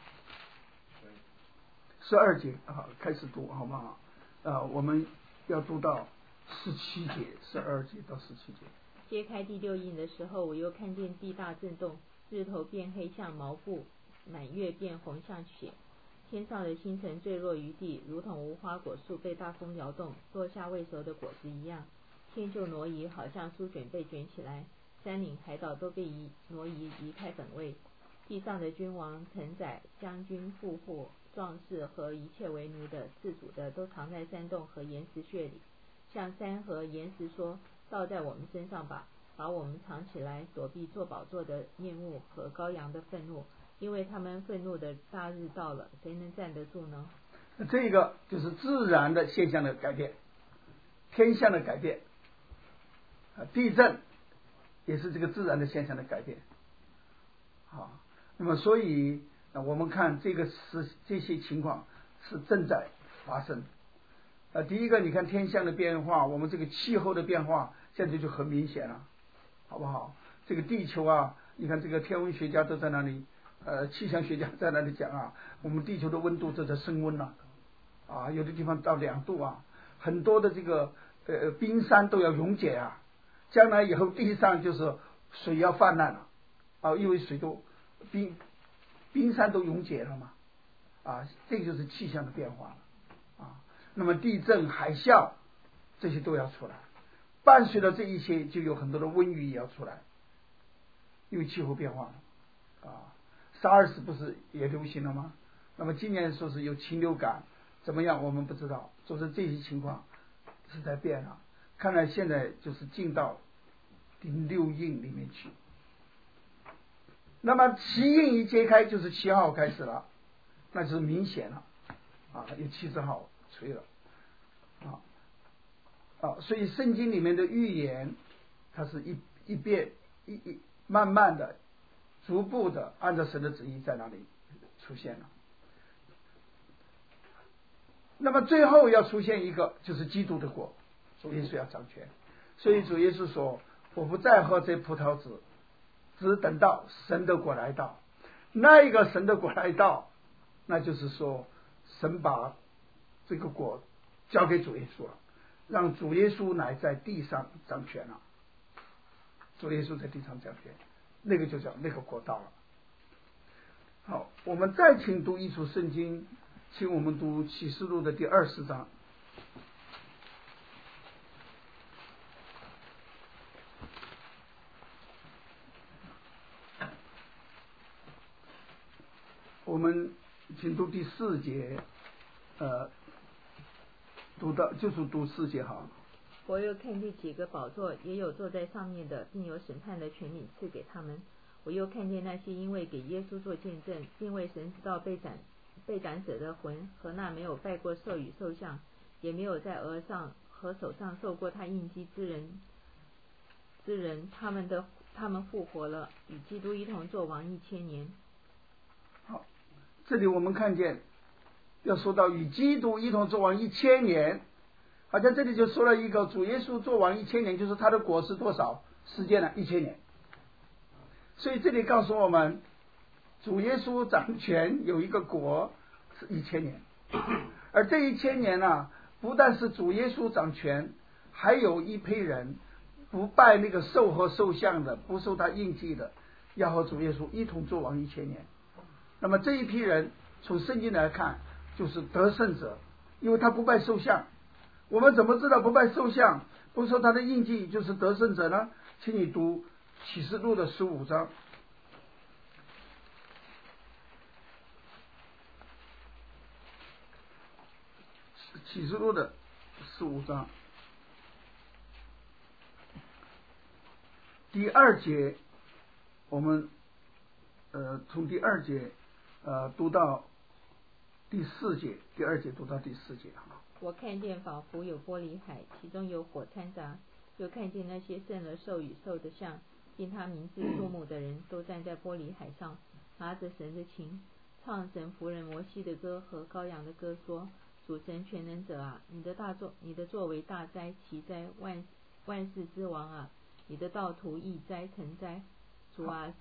S2: 12节啊，开始读好不好？我们要读到17节，12节到17节。
S3: 揭开第6印的时候，我又看见地大震动，日头变黑像毛布，满月变红像血，天上的星辰坠落于地，如同无花果树被大风摇动，落下未熟的果子一样。天就挪移，好像书卷被卷起来，山岭海岛都被挪移离开本位。地上的君王、臣宰、将军、富户、壮士和一切为奴的、自主的，都藏在山洞和岩石穴里，向山和岩石说：倒在我们身上吧，把我们藏起来，躲避做宝座的面目和羔羊的愤怒，因为他们愤怒的大日到了，谁能站得住呢？
S2: 这个就是自然的现象的改变，天象的改变，地震也是这个自然的现象的改变。好，那么所以我们看这些情况是正在发生。第一个，你看天象的变化，我们这个气候的变化现在就很明显了，好不好？这个地球啊，你看这个天文学家都在那里，气象学家在那里讲啊，我们地球的温度正在升温了，啊，有的地方到2度啊，很多的这个冰山都要溶解啊，将来以后地上就是水要泛滥了啊，因为水都冰山都溶解了嘛，啊，这就是气象的变化了啊。那么地震、海啸这些都要出来，伴随着这一些就有很多的瘟疫也要出来，因为气候变化了啊。SARS 不是也流行了吗？那么今年说是有禽流感怎么样我们不知道，就是这些情况是在变了。看来现在就是进到第6印里面去。那么7印一揭开就是7号开始了，那就是明显了啊，有70号吹了所以圣经里面的预言它是一遍慢慢的逐步的按照神的旨意在那里出现了。那么最后要出现一个就是基督的国，主耶稣要掌权。所以主耶稣说，我不再喝这葡萄汁，只等到神的国来到。那一个神的国来到，那就是说神把这个国交给主耶稣了，让主耶稣来在地上掌权了。主耶稣在地上掌权，那个就叫那个国到了。好，我们再请读一处圣经，请我们读启示录的第20章。我们请读第4节，读4节好。
S3: 我又看见几个宝座，也有坐在上面的，并有审判的权柄赐给他们。我又看见那些因为给耶稣做见证，敬畏神直到被斩者的魂，和那没有拜过兽与兽像，也没有在额上和手上受过他印记之人，他们复活了，与基督一同作王1000年。
S2: 好，这里我们看见要说到与基督一同作王1000年，好像这里就说了一个主耶稣作王1000年，就是他的国是多少时间呢？1000年。所以这里告诉我们，主耶稣掌权有一个国是1000年，而这1000年呢，不但是主耶稣掌权，还有一批人不拜那个兽和兽像的，不受他印记的，要和主耶稣一同作王1000年。那么这一批人从圣经来看就是得胜者，因为他不拜兽像。我们怎么知道不拜兽像不受他的印记就是得胜者呢？请你读启示录的15章。启示录的15章第2节，我们从第2节读到第4节，第2节读到第4节。
S3: 我看见仿佛有玻璃海，其中有火掺杂，又看见那些胜了兽与兽的像，因他名字数目的人，都站在玻璃海上，拿着神的琴，唱神仆人摩西的歌和羔羊的歌，说：主神全能者啊，你的作为大哉奇哉，万世之王啊，你的道途易哉成哉。主啊，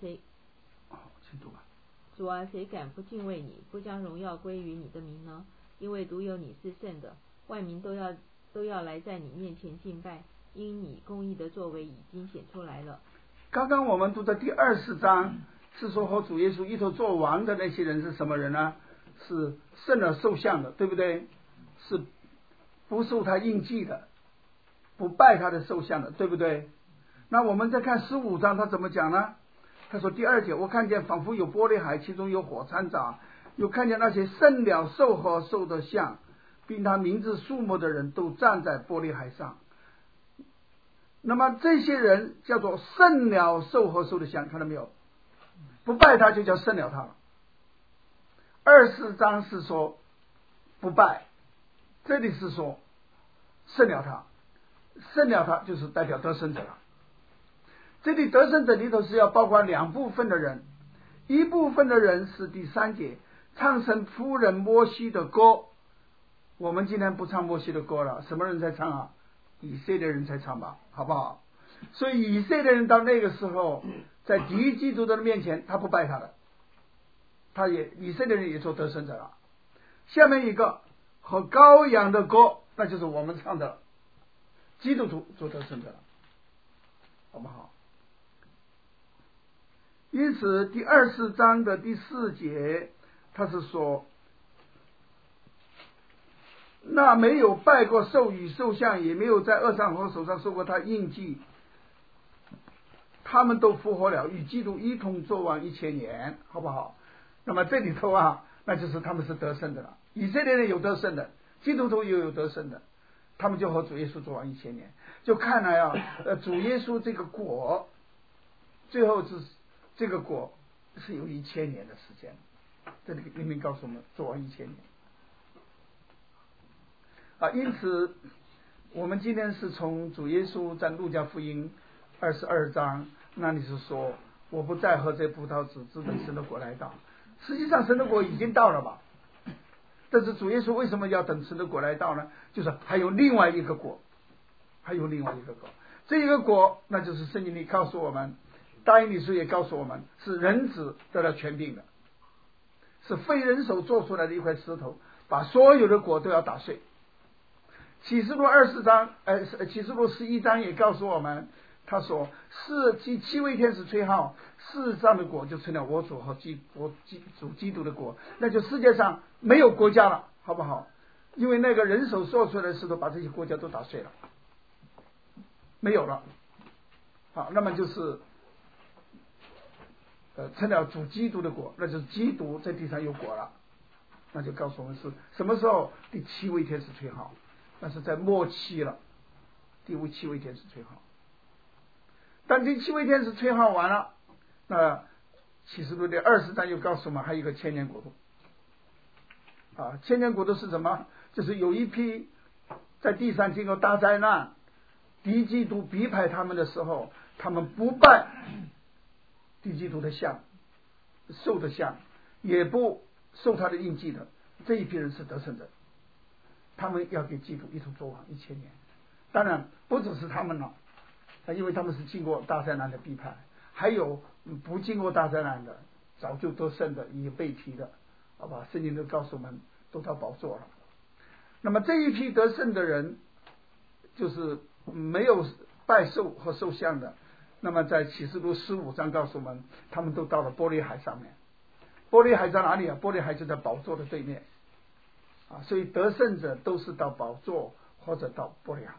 S3: 谁敢不敬畏你，不将荣耀归于你的名呢？因为独有你是圣的，万民都要来在你面前敬拜，因你公义的作为已经显出来了。
S2: 刚刚我们读的第20章是说和主耶稣一同做王的那些人是什么人呢？是胜了兽像的，对不对？是不受他印记的，不拜他的兽像的，对不对？那我们再看15章他怎么讲呢？他说第2节，我看见仿佛有玻璃海，其中有火掺杂，又看见那些胜了兽和兽的像，并他名字数目的人都站在玻璃海上。那么这些人叫做胜了兽和兽的像，看到没有？不拜他就叫胜了他了。24章是说不拜，这里是说胜了他，胜了他就是代表得胜者了。这里得胜者里头是要包括2部分的人，一部分的人是第3节，唱神仆人摩西的歌。我们今天不唱摩西的歌了，什么人在唱啊？以色列人才唱吧，好不好？所以以色列人到那个时候，在敌基督的面前，他不拜他的，以色列人也做得胜者了。下面一个和羔羊的歌，那就是我们唱的基督徒做得胜者了，好不好？因此第24章的第4节，他是说，那没有拜过兽与兽像，也没有在额上和手上受过他印记，他们都复活了，与基督一同作王1000年，好不好？那么这里头啊，那就是他们是得胜的了， 以色列人有得胜的，基督徒也有得胜的，他们就和主耶稣作王1000年。就看来主耶稣这个国，最后是这个国是有1000年的时间。这里明明告诉我们作王1000年。因此我们今天是从主耶稣在路加福音22章那里是说，我不再喝这葡萄汁，直等神的国来到。实际上神的国已经到了吧，但是主耶稣为什么要等神的国来到呢？就是还有另外一个国，还有另外一个国，这一个国那就是圣经里告诉我们，大英理书也告诉我们，是人子得了权柄的，是非人手做出来的一块石头，把所有的国都要打碎。启示录11章也告诉我们，他说7位天使吹号，世上的国就成了我主和主基督的国，那就世界上没有国家了，好不好？因为那个人手做出来的石头把这些国家都打碎了，没有了。好，那么就是成了主基督的国，那就是基督在地上有国了。那就告诉我们是什么时候第7位天使吹号，那是在末期了，第7位天使吹号。当第7位天使吹号完了，那启示录的20章又告诉我们还有一个千年国度。千年国度是什么？就是有一批在地上经过大灾难，敌基督逼迫他们的时候，他们不拜敌基督的像，兽的像，也不受他的印记的，这一批人是得胜者，他们要给基督一同作王1000年。当然不只是他们了，因为他们是经过大灾难的逼迫，还有不经过大灾难的早就得胜的已被提的，好吧，圣经都告诉我们都到宝座了。那么这一批得胜的人就是没有拜兽和兽像的，那么在启示录15章告诉我们，他们都到了玻璃海上面。玻璃海在哪里啊？玻璃海就在宝座的对面所以得胜者都是到宝座或者到玻璃海。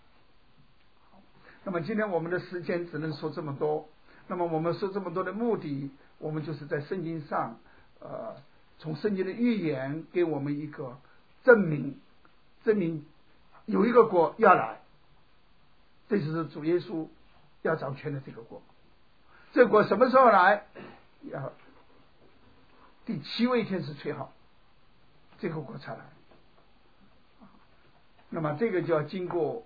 S2: 那么今天我们的时间只能说这么多，那么我们说这么多的目的，我们就是在圣经上从圣经的预言给我们一个证明有一个国要来，这就是主耶稣要掌权的这个国。这个国什么时候来？要第7位天使吹号，这个国才来。那么这个就要经过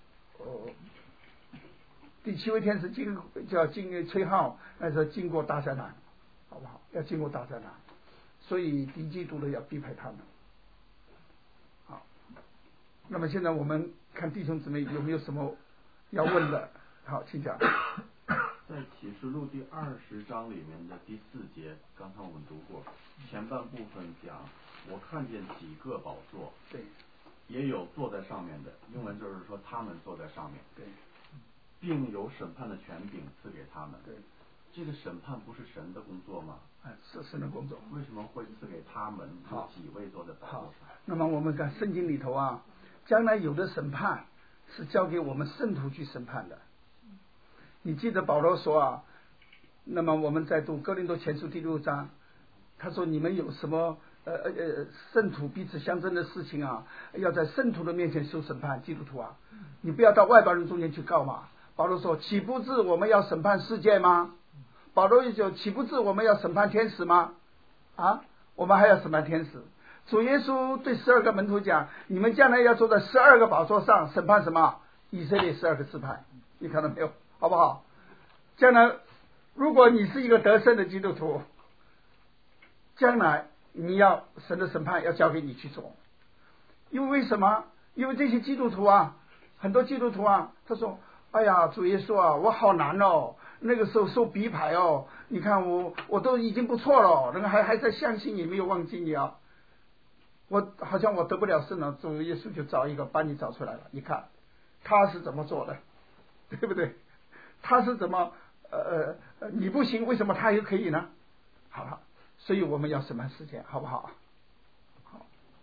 S2: 第7位天使就要吹号，那是经过大灾难，好不好？要经过大灾难，所以敌基督的要逼迫他们。好，那么现在我们看弟兄姊妹有没有什么要问的？好，请讲。
S4: 在启示录第20章里面的第4节，刚才我们读过，前半部分讲我看见几个宝座，
S2: 对，
S4: 也有坐在上面的，英文就是说他们坐在上面，
S2: 对，
S4: 并有审判的权柄赐给他们。
S2: 对，
S4: 这个审判不是神的工作吗？
S2: 是神的工作。
S4: 为什么会赐给他们？有几位坐在宝座上？
S2: 那么我们看圣经里头将来有的审判是交给我们圣徒去审判的。你记得保罗说那么我们在读哥林多前书第6章，他说你们有什么圣徒彼此相争的事情要在圣徒的面前受审判，基督徒你不要到外邦人中间去告嘛。保罗说岂不是我们要审判世界吗？保罗也说岂不是我们要审判天使吗？我们还要审判天使。主耶稣对12个门徒讲，你们将来要坐在12个宝座上审判什么？以色列12个支派。你看到没有？好不好？将来如果你是一个得胜的基督徒，将来你要神的审判要交给你去做。因为什么？因为这些基督徒很多基督徒他说哎呀主耶稣我好难那个时候受逼迫你看我都已经不错了，那个还在相信你，没有忘记你我好像我得不了胜了，主耶稣就找一个把你找出来了，你看他是怎么做的，对不对？他是怎么你不行，为什么他又可以呢？好了，所以我们要审判世界，好不好？好，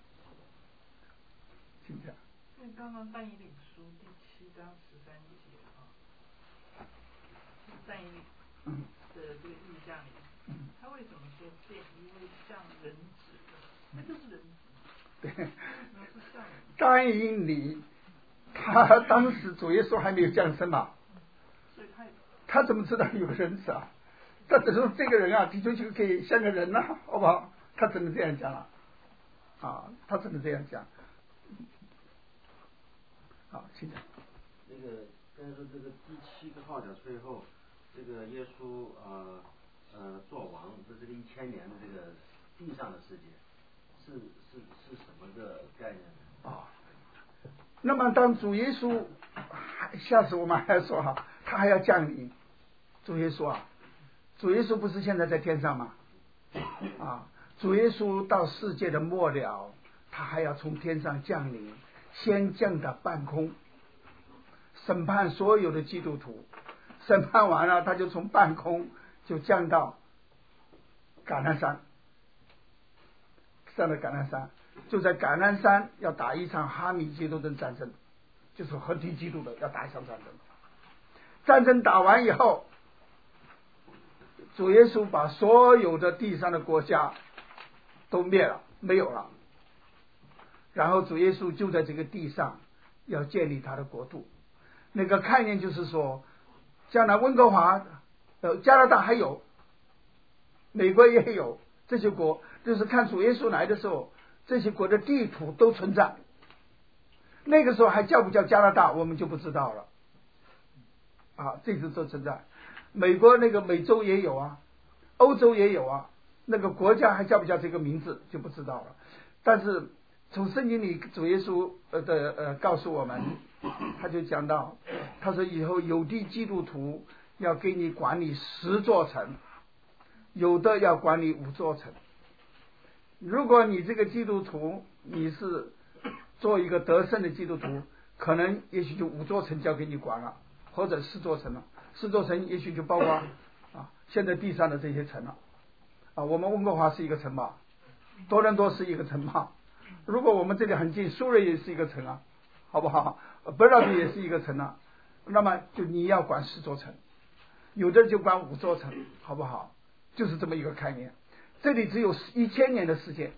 S2: 请讲。
S5: 因为刚刚但以理书第7章13节但以理的这个意象里，他为什么说见一位像人子的？那就是人子，
S2: 对，但因你他当时主耶稣还没有降生嘛，他怎么知道有人子啊？他只说这个人啊，的确就可以像个人呐，好不好？他只能这样讲了，他只能这样讲。好，请讲。
S6: 那个，但是这个第7个号角吹后，这个耶稣做王的这个1000年的这个地上的世界，是什么个概念呢？
S2: 那么当主耶稣，下次我们还要说哈，他还要降临。主耶稣主耶稣不是现在在天上吗？主耶稣到世界的末了，他还要从天上降临，先降到半空，审判所有的基督徒，审判完了，他就从半空就降到橄榄山，上了橄榄山，就在橄榄山要打一场哈米基督的战争，就是和敌基督的要打一场战争。战争打完以后，主耶稣把所有的地上的国家都灭了，没有了。然后主耶稣就在这个地上要建立他的国度。那个概念就是说，将来温哥华、加拿大还有，美国也有，这些国就是看主耶稣来的时候，这些国的地图都存在。那个时候还叫不叫加拿大，我们就不知道了。这次都存在。美国那个美洲也有啊，欧洲也有啊，那个国家还叫不叫这个名字就不知道了。但是从圣经里主耶稣告诉我们，他就讲到，他说以后有的基督徒要给你管理10座城，有的要管理5座城。如果你这个基督徒你是做一个得胜的基督徒，可能也许就5座城交给你管了，或者4座城了。4座城也许就包括现在地上的这些城了。我们温哥华是一个城吧，多伦多是一个城吧。如果我们这里很近，苏瑞也是一个城好不好？伯劳比也是一个城那么就你要管10座城，有的就管5座城，好不好？就是这么一个概念。这里只有1000年的时间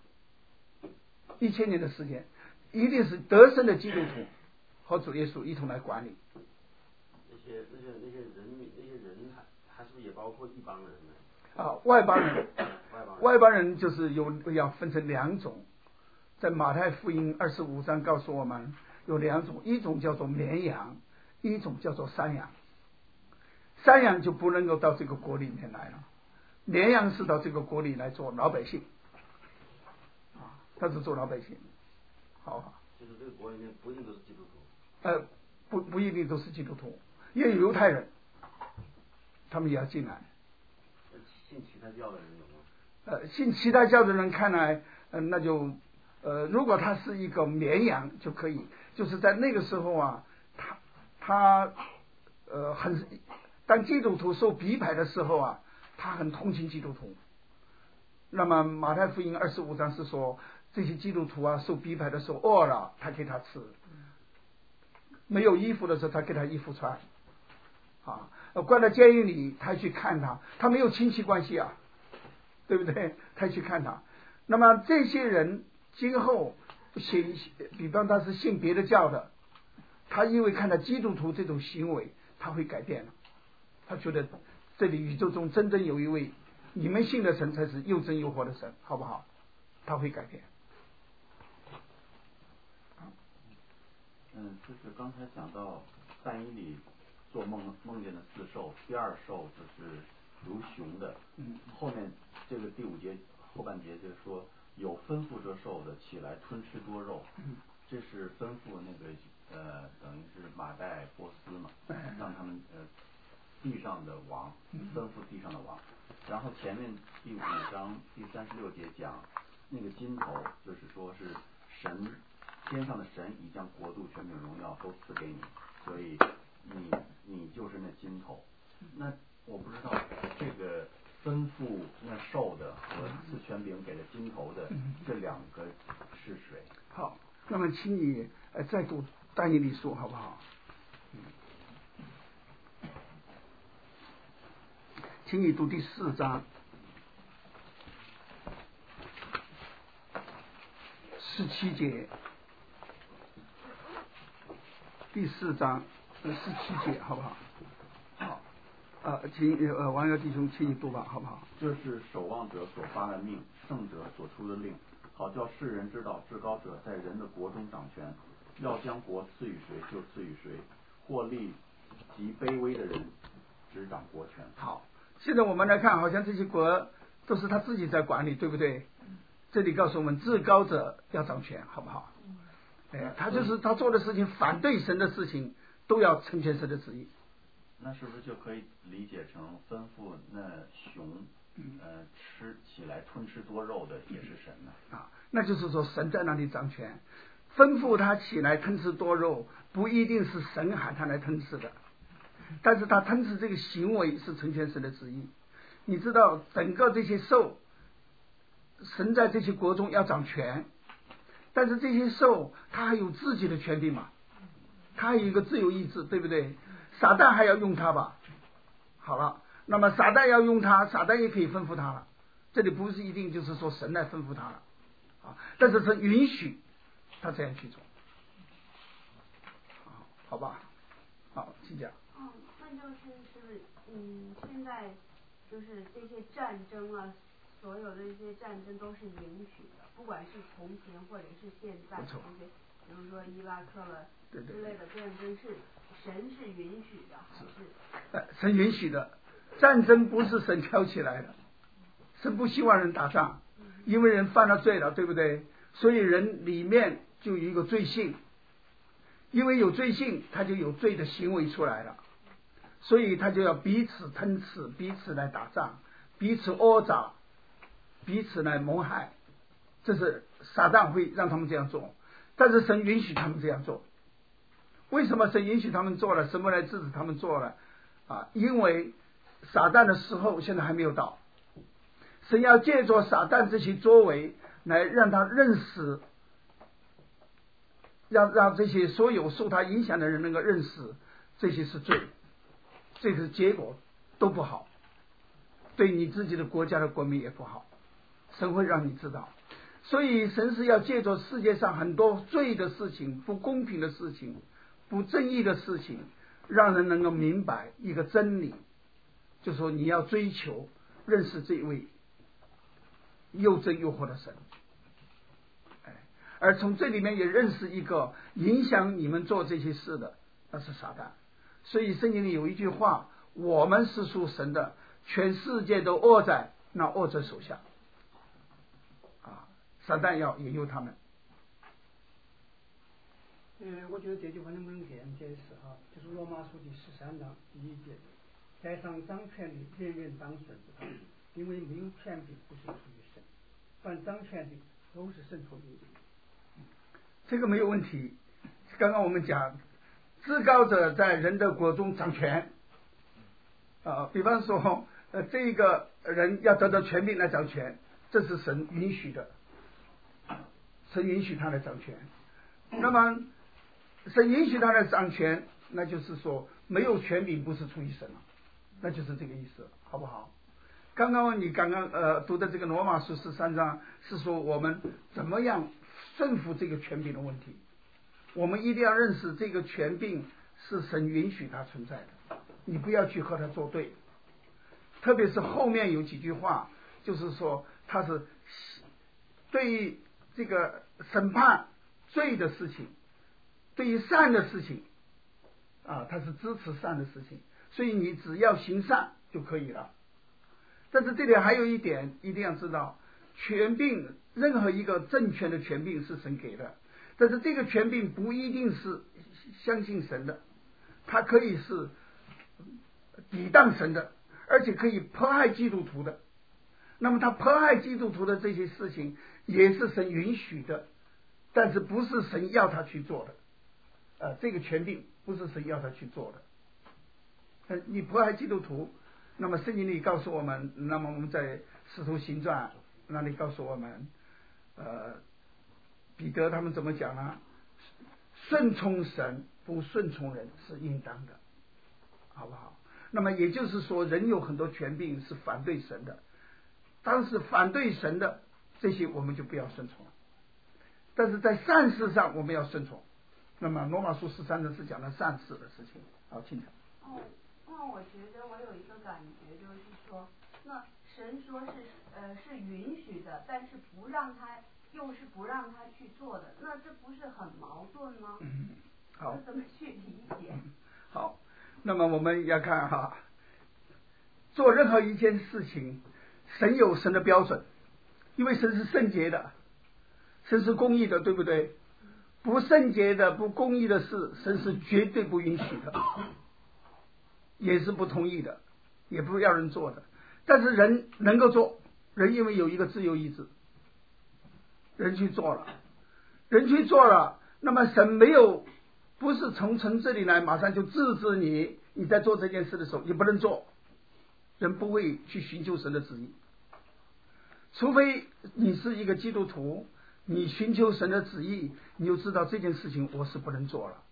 S2: ，1000年的时间，一定是得胜的基督徒和主耶稣一同来管理。
S6: 那些人还是不是也包括一帮人呢？
S2: 外邦人，外邦人就是要分成2种，在马太福音25章告诉我们有2种，一种叫做绵羊，一种叫做山羊。山羊就不能够到这个国里面来了，绵羊是到这个国里来做老百姓，他是做老百姓，好吧？
S6: 就是这个国里面不一定都是基督徒。
S2: 不一定都是基督徒，也有犹太人，他们也要进来。
S6: 信其他教的人有吗？
S2: 信其他教的人看来，那就如果他是一个绵羊就可以，就是在那个时候他当基督徒受逼迫的时候他很同情基督徒。那么马太福音25章是说，这些基督徒受逼迫的时候饿了，他给他吃；没有衣服的时候，他给他衣服穿。关在监狱里，他去看他没有亲戚关系对不对？他去看他。那么这些人今后比方他是信别的教的，他因为看到基督徒这种行为，他会改变了。他觉得这里宇宙中真正有一位你们信的神才是又真又活的神，好不好？他会改变。
S4: 就是刚才讲到但以理做梦见的4兽，第2兽就是如熊的，后面这个第5节后半节就是说有吩咐这兽的起来吞吃多肉，这是吩咐那个等于是马代波斯嘛，让他们地上的王吩咐地上的王。然后前面第5章第36节讲那个金头，就是说是神天上的神已将国度权柄荣耀都赐给你，所以你就是那金头。那我不知道这个吩咐那兽的和赐权柄给了金头的这2个是谁？
S2: 好，那么请你再读但以理书好不好？请你读第4章 17节，第4章17节，好不好？好，请王耀弟兄请你读吧，好不好？
S4: 这是守望者所发的命，圣者所出的令，好叫世人知道至高者在人的国中掌权，要将国赐予谁就赐予谁，或立极卑微的人执掌国权。
S2: 好，现在我们来看，好像这些国都是他自己在管理，对不对？这里告诉我们，至高者要掌权，好不好？他就是他做的事情，反对神的事情，都要成全神的旨意。
S4: 那是不是就可以理解成吩咐那熊，吃起来吞吃多肉的也是神呢？
S2: 那就是说神在那里掌权，吩咐他起来吞吃多肉，不一定是神喊他来吞吃的，但是他吞吃这个行为是成全神的旨意。你知道，整个这些兽，神在这些国中要掌权，但是这些兽他还有自己的权利嘛，他还有一个自由意志，对不对？撒旦还要用他吧？好了，那么撒旦要用他，撒旦也可以吩咐他了。这里不是一定就是说神来吩咐他了啊，但是神允许他这样去做，好吧？好，请讲。
S7: 那就是现在就是这些战争啊，所有的这些战争都是允许的，不管是从前或者是现在这些，比如说伊拉克了之类的战争是神是允许的还是？
S2: 神允许的，战争不是神挑起来的，神不希望人打仗，因为人犯了罪了，对不对？所以人里面就有一个罪性，因为有罪性，他就有罪的行为出来了，所以他就要彼此吞吃，彼此来打仗，彼此殴打，彼此来谋害，这是撒旦会让他们这样做，但是神允许他们这样做。为什么神允许他们做了？什么来制止他们做了？因为撒旦的时候现在还没有到，神要借着撒旦这些作为来让他认识，让这些所有受他影响的人能够认识这些是罪，这个结果都不好，对你自己的国家的国民也不好，神会让你知道。所以神是要借着世界上很多罪的事情、不公平的事情、不正义的事情，让人能够明白一个真理，就是说你要追求认识这位又真又活的神，而从这里面也认识一个影响你们做这些事的，那是撒旦。所以圣经里有一句话，我们是属神的，全世界都握在那握者手下，撒旦要引诱他们。
S8: 我觉得这句话能不能这样解释就是罗马书第13章第1节，在上掌权的人人当顺服他，因为没有权柄不是出于神，凡掌权的都是神所立的。
S2: 这个没有问题。刚刚我们讲至高者在人的国中掌权，比方说这个人要得到权柄来掌权，这是神允许的，神允许他来掌权。那么神允许他来掌权，那就是说没有权柄不是出于神了，那就是这个意思，好不好？你刚刚读的这个罗马书13章是说我们怎么样顺服这个权柄的问题，我们一定要认识这个权柄是神允许它存在的，你不要去和它作对。特别是后面有几句话，就是说他是对于这个审判罪的事情，对于善的事情他是支持善的事情，所以你只要行善就可以了。但是这里还有一点一定要知道，权柄任何一个政权的权柄是神给的，但是这个权柄不一定是相信神的，它可以是抵挡神的，而且可以迫害基督徒的。那么他迫害基督徒的这些事情也是神允许的，但是不是神要他去做的，这个权柄不是神要他去做的。你迫害基督徒，那么圣经里告诉我们，那么我们在使徒行传那里告诉我们，彼得他们怎么讲呢？顺从神不顺从人是应当的，好不好？那么也就是说，人有很多权柄是反对神的，当时反对神的这些我们就不要顺从了。 但是在善事上我们要顺从。那么罗马书13章是讲了善事的事情。好，请讲。
S7: 我觉得我有一个感觉，就是说，那神说是允许的，但是又是不让他去做的，那这不是很矛盾吗？
S2: 好，
S7: 怎么去理解？
S2: 好，那么我们要看哈，做任何一件事情，神有神的标准，因为神是圣洁的，神是公义的，对不对？不圣洁的、不公义的事，神是绝对不允许的，也是不同意的，也不要人做的。但是人能够做，人因为有一个自由意志，人去做了，那么神不是从神这里来马上就制止你在做这件事的时候你不能做，人不会去寻求神的旨意，除非你是一个基督徒，你寻求神的旨意，你就知道这件事情我是不能做了。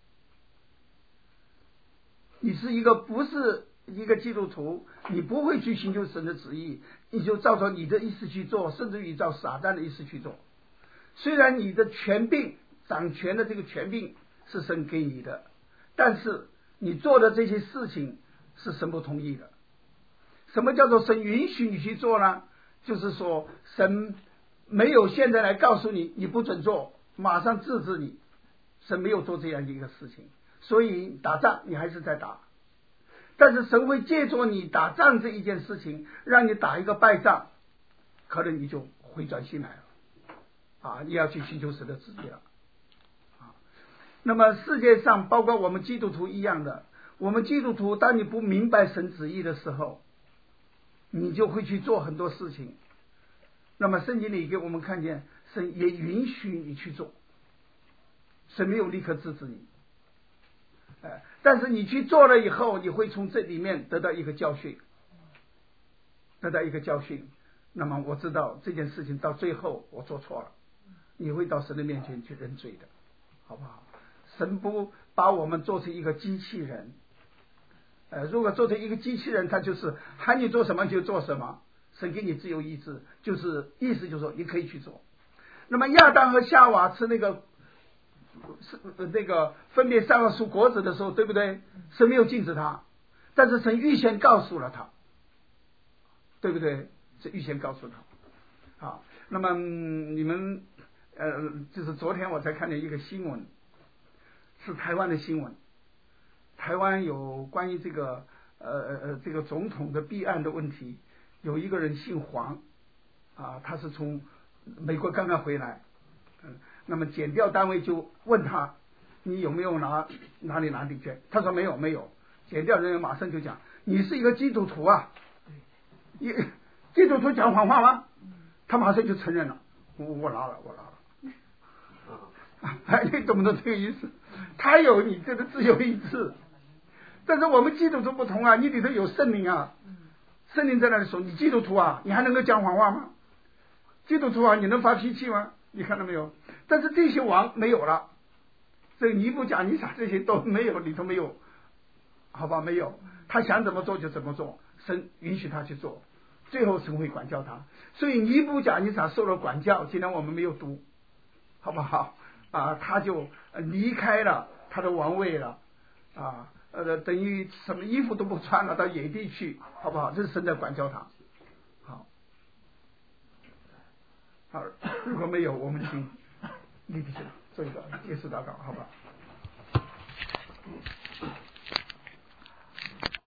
S2: 你是不是一个基督徒，你不会去寻求神的旨意，你就照着你的意思去做，甚至于照撒旦的意思去做。虽然你的权柄掌权的这个权柄是神给你的，但是你做的这些事情是神不同意的。什么叫做神允许你去做呢？就是说神没有现在来告诉你你不准做，马上制止你，神没有做这样一个事情。所以打仗你还是在打，但是神会借助你打仗这一件事情，让你打一个败仗，可能你就回转心来了你要去寻求神的旨意了那么世界上包括我们基督徒一样的，我们基督徒当你不明白神旨意的时候，你就会去做很多事情。那么圣经里给我们看见，神也允许你去做，神没有立刻制止你，但是你去做了以后，你会从这里面得到一个教训，那么我知道这件事情到最后我做错了，你会到神的面前去认罪的，好不好？神不把我们做成一个机器人，如果做成一个机器人，他就是喊你做什么就做什么，神给你自由意志，就是意思就是说你可以去做。那么亚当和夏娃吃那个分别善恶树果子的时候，对不对？神没有禁止他，但是神预先告诉了他，对不对？是预先告诉他。好，那么你们就是昨天我才看见一个新闻，是台湾的新闻，台湾有关于这个总统的弊案的问题，有一个人姓黄他是从美国刚刚回来，那么检调单位就问他，你有没有哪里去？他说没有。检调人员马上就讲，你是一个基督徒啊，基督徒讲谎话吗？他马上就承认了，我拿了。你懂不懂这个意思？他有你这个自由意志，但是我们基督徒不同啊，你里头有圣灵啊，圣灵在那里说，你基督徒啊，你还能够讲谎话吗？基督徒啊，你能发脾气吗？你看到没有？但是这些王没有了，这个尼布甲尼撒这些都没有，里头没有，好吧？没有，他想怎么做就怎么做，神允许他去做，最后神会管教他。所以尼布甲尼撒受了管教，既然我们没有读，好不好？他就离开了他的王位了等于什么衣服都不穿了，到野地去，好不好？这是神在管教他。好，如果没有，我们请李弟兄做一个结束祷告，好吧？